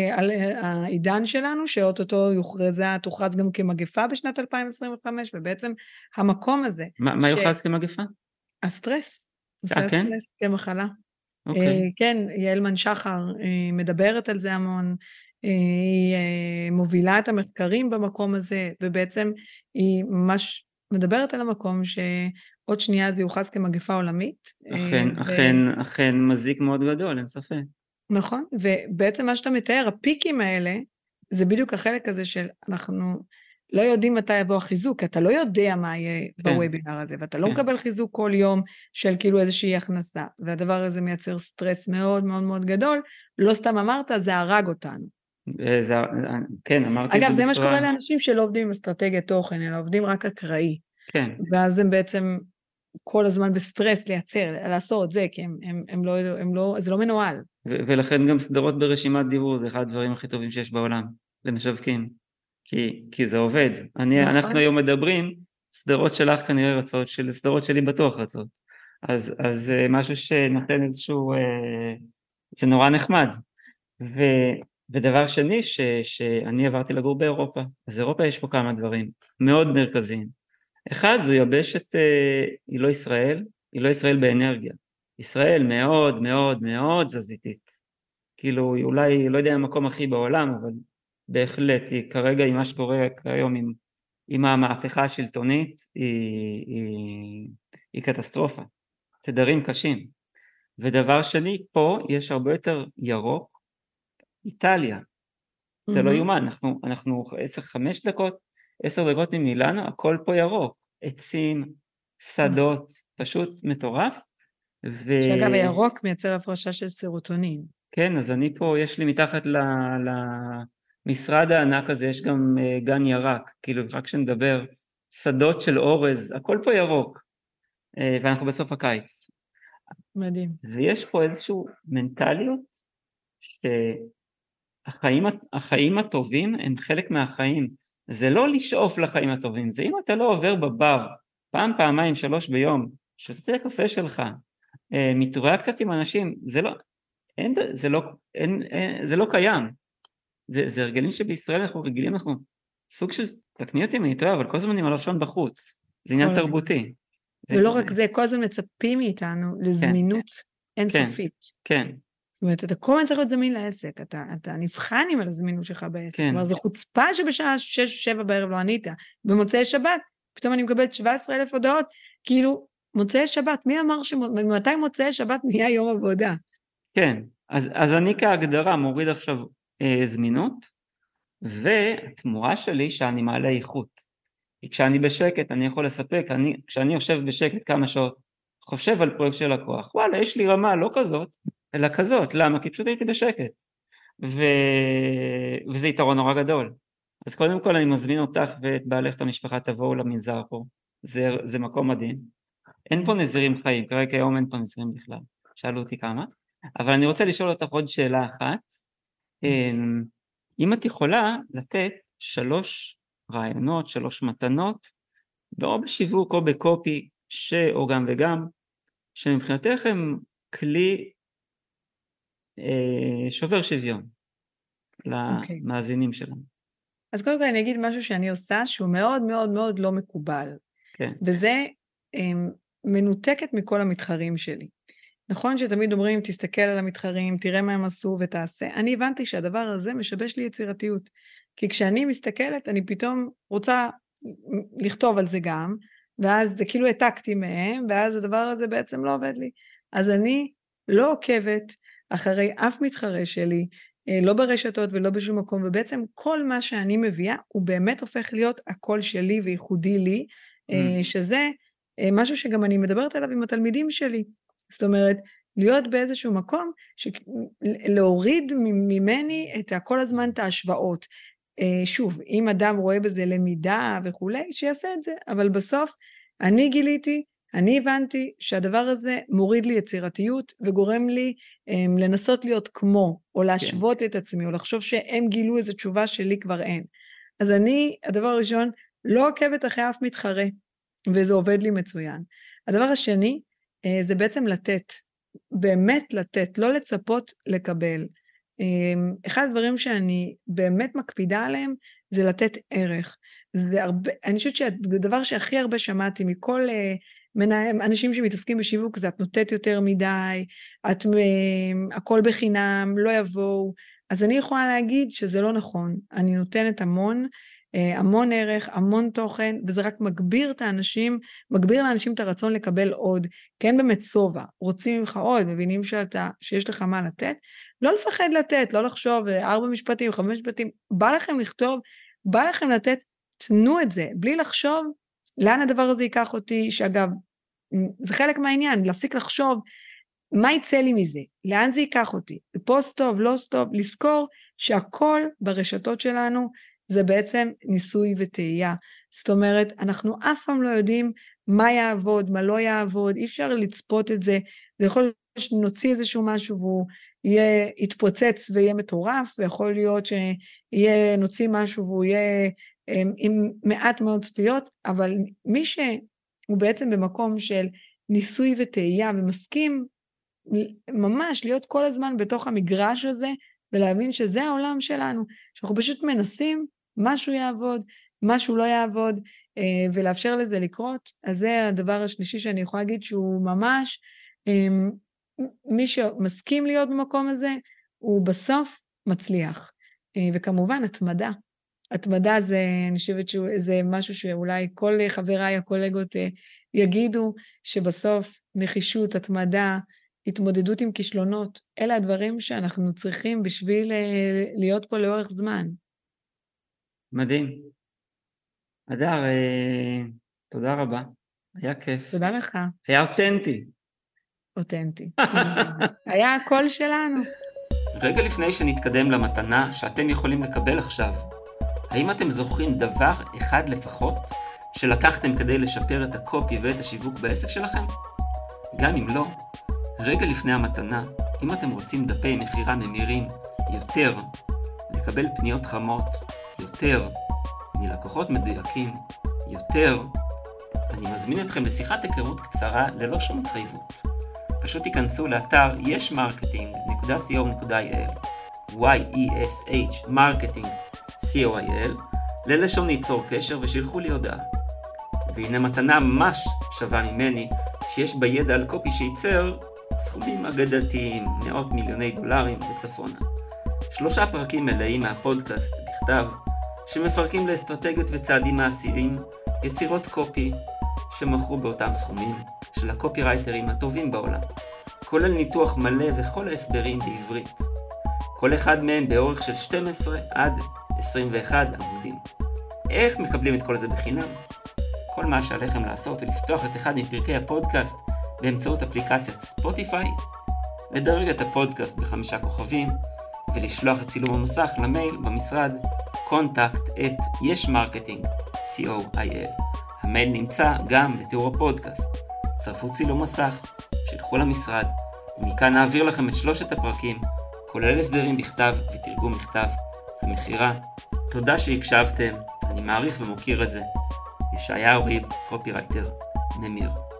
העידן שלנו, שאוטוטו תוכרז גם כמגפה בשנת 2025, ובעצם המקום הזה. מה יוכרז כמגפה? הסטרס, נושא הסטרס כמחלה. כן, יעל שחר מדברת על זה המון, היא מובילה את המחקרים במקום הזה, ובעצם היא ממש מדברת על המקום שעוד שנייה זה יוכרז כמגפה עולמית. אכן מזיק מאוד גדול, אין ספק. נכון, ובעצם מה שאתה מתאר, הפיקים האלה, זה בדיוק החלק הזה של אנחנו לא יודעים מתי יבוא החיזוק, אתה לא יודע מה יהיה בוובינר הזה, ואתה לא מקבל חיזוק כל יום של כאילו איזושהי הכנסה, והדבר הזה מייצר סטרס מאוד מאוד מאוד גדול, לא סתם אמרת, זה הרג אותנו. כן, אמרתי. אגב, זה מה שקורה לאנשים שלא עובדים עם אסטרטגיית תוכן, אלא עובדים רק אקראי. כן. ואז הם בעצם כל הזמן בסטרס לייצר, לעשות זה, כי זה לא מנוהל. ולכן גם סדרות ברשימת דיבור, זה אחד הדברים הכי טובים שיש בעולם, למשווקים. כי זה עובד. אנחנו היום מדברים, סדרות שלך כנראה רצות, סדרות שלי בטוח רצות. אז משהו שנותן איזשהו, זה נורא נחמד. ודבר שני, שאני עברתי לגור באירופה. אז אירופה יש פה כמה דברים מאוד מרכזיים. אחד, זו יבשת, היא לא ישראל, היא לא ישראל באנרגיה. ישראל מאוד מאוד מאוד תזזיתית. כאילו, היא אולי, לא יודע, המקום הכי בעולם, אבל בהחלט, היא כרגע עם מה שקורה כיום עם המהפכה השלטונית, היא קטסטרופה. תדרים קשים. ודבר שני, פה יש הרבה יותר ירוק, איטליה. זה לא יומן, אנחנו 10 דקות ממילאנו, הכל פה ירוק. עצים, שדות, פשוט מטורף. שאגב, הירוק מייצר הפרשה של סרוטונין. כן, אז אני פה, יש לי מתחת למשרד הענק הזה, יש גם גן ירק, כאילו רק שנדבר, שדות של אורז, הכל פה ירוק, ואנחנו בסוף הקיץ. מדהים. ויש פה איזושהי מנטליות, שהחיים הטובים הם חלק מהחיים, זה לא לשאוף לחיים הטובים, זה אם אתה לא עובר בבר, פעם, פעמיים, 3 ביום, שותה את הקפה שלך, מתראה קצת עם אנשים, זה לא קיים, זה הרגלים שבישראל אנחנו רגילים, אנחנו סוג של, תקני אותי אם אני טועה, אבל כל הזמן עם הלשון בחוץ, זה עניין תרבותי. ולא רק זה, כל הזמן מצפים מאיתנו לזמינות אינסופית. כן. זאת אומרת, אתה כל הזמן צריך להיות זמין לעסק, אתה נבחן עם הזמינות שלך בעסק, כלומר, זו חוצפה שבשעה 6-7 בערב לא ענית, במוצאי שבת, פתאום אני מקבלת 17,000 הודעות, כאילו, מוצאי שבת, מי אמר מתי מוצאי שבת נהיה יום עבודה? כן, אז אני כהגדרה מוריד עכשיו זמינות, והתמורה שלי שאני מעלה איכות. כשאני בשקט אני יכול לספק, כשאני יושב בשקט כמה שעות, חושב על פרויקט של לקוח, וואלה, יש לי רמה לא כזאת, אלא כזאת, למה? כי פשוט הייתי בשקט, וזה יתרון נורא גדול. אז קודם כל אני מזמין אותך ואת בעלך את המשפחה, תבואו למנזר פה, זה מקום מדהים. אין פה נזירים חיים, כרגע היום אין פה נזירים בכלל, שאלו אותי כמה, אבל אני רוצה לשאול אותך עוד שאלה אחת, אם את יכולה לתת 3 רעיונות, 3 מתנות, או בשיווק או בקופי, או גם וגם, שמבחינתך הם כלי שובר שוויון למאזינים שלנו. אז קודם כל אני אגיד משהו שאני עושה, שהוא מאוד מאוד מאוד לא מקובל, וזה מנותקת מכל המתחרים שלי. נכון שתמיד אומרים, תסתכל על המתחרים, תראה מה הם עשו ותעשה. אני הבנתי שהדבר הזה משבש לי יצירתיות. כי כשאני מסתכלת, אני פתאום רוצה לכתוב על זה גם, ואז זה כאילו העתקתי מהם, ואז הדבר הזה בעצם לא עובד לי. אז אני לא עוקבת אחרי אף מתחרה שלי, לא ברשתות ולא בשום מקום, ובעצם כל מה שאני מביאה, הוא באמת הופך להיות הקול שלי וייחודי לי, שזה משהו שגם אני מדברת עליו עם התלמידים שלי. זאת אומרת, להיות באיזשהו מקום, להוריד ממני את כל הזמן את ההשוואות. שוב, אם אדם רואה בזה למידה וכולי, שיעשה את זה, אבל בסוף אני גיליתי, אני הבנתי שהדבר הזה מוריד לי יצירתיות, וגורם לי לנסות להיות כמו, או להשוות את עצמי, או לחשוב שהם גילו איזו תשובה שלי כבר אין. אז אני, הדבר הראשון, לא עוקבת אחרי אף מתחרה, וזה עובד לי מצוין. הדבר השני, זה בעצם לתת, באמת לתת, לא לצפות לקבל. אחד הדברים שאני באמת מקפידה עליהם, זה לתת ערך. זה הרבה, אני חושבת שהדבר שהכי הרבה שמעתי מכל אנשים שמתעסקים בשיווק, זה את נותנת יותר מדי, הכל בחינם, לא יבואו. אז אני יכולה להגיד שזה לא נכון. אני נותנת המון ערך, המון תוכן, וזה רק מגביר לאנשים את הרצון לקבל עוד, כן באמת סובה, רוצים ממך עוד, מבינים שיש לך מה לתת, לא לפחד לתת, לא לחשוב 4 משפטים, 5 משפטים, בא לכם לכתוב, בא לכם לתת, תנו את זה, בלי לחשוב לאן הדבר הזה ייקח אותי, שאגב, זה חלק מהעניין, להפסיק לחשוב, מה יצא לי מזה? לאן זה ייקח אותי? פוסט טוב, לא טוב, לזכור שהכל ברשתות שלנו, זה בעצם ניסוי וטעייה. זאת אומרת, אנחנו אף פעם לא יודעים מה יעבוד, מה לא יעבוד, אי אפשר לצפות את זה, זה יכול להיות שנוציא איזשהו משהו והוא יתפוצץ ויהיה מטורף, ויכול להיות שנוציא משהו והוא יהיה עם מעט מאוד צפיות, אבל מי שהוא בעצם במקום של ניסוי וטעייה ומסכים ממש להיות כל הזמן בתוך המגרש הזה, ולהבין שזה העולם שלנו, שאנחנו פשוט מנסים, משהו יעבוד, משהו לא יעבוד, ולאפשר לזה לקרות. אז זה הדבר השלישי שאני יכולה להגיד שהוא ממש, מי שמסכים להיות במקום הזה, הוא בסוף מצליח. וכמובן, התמדה. התמדה זה, אני חושבת שזה משהו שאולי כל חבריי, הקולגות יגידו, שבסוף נחישות, התמדה, התמודדות עם כישלונות, אלה הדברים שאנחנו צריכים בשביל להיות פה לאורך זמן. מדהים. אדר, תודה רבה. היה כיף. תודה לך. היה אותנטי. אותנטי. היה הקול שלנו. רגע לפני שנתקדם למתנה שאתם יכולים לקבל עכשיו, האם אתם זוכרים דבר אחד לפחות שלקחתם כדי לשפר את הקופי ואת השיווק בעסק שלכם? גם אם לא, רגע לפני המתנה, אם אתם רוצים דפי מחירה ממירים יותר, לקבל פניות חמות יותר, מלקוחות מדויקים יותר, אני מזמין אתכם לשיחת היכרות קצרה ללא שום התחייבות. פשוט תיכנסו לאתר yeshmarketing.co.il yeshmarketing.co.il ללשון ליצור קשר ושילחו לי הודעה. והנה מתנה ממש שווה ממני שיש בה ידע על קופי שייצר סכומים אגדתיים, מאות מיליוני דולרים וצפונה. 3 פרקים מלאים מהפודקאסט בכתב שמפרקים לאסטרטגיות וצעדים מעשיים יצירות קופי שמכרו באותם סכומים של הקופירייטרים הטובים בעולם, כולל ניתוח מלא וכל ההסברים בעברית. כל אחד מהם באורך של 12 עד 21 עמודים. איך מקבלים את כל זה בחינם? כל מה שעליכם לעשות הוא לפתוח את אחד מפרקי הפודקאסט באמצעות אפליקציית ספוטיפיי, לדרג את הפודקאסט ב5 כוכבים, ולשלוח את צילום המסך למייל במשרד contact@yeshmarketing.co.il. המייל נמצא גם בתיאור הפודקאסט. צרפו צילום מסך, שלחו למשרד, ומכאן נעביר לכם את 3 הפרקים, כולל הסברים בכתב ותרגום מכתב המכירה. תודה שהקשבתם, אני מעריך ומוקיר את זה. ישעיהו ריב, קופירייטר, ממיר.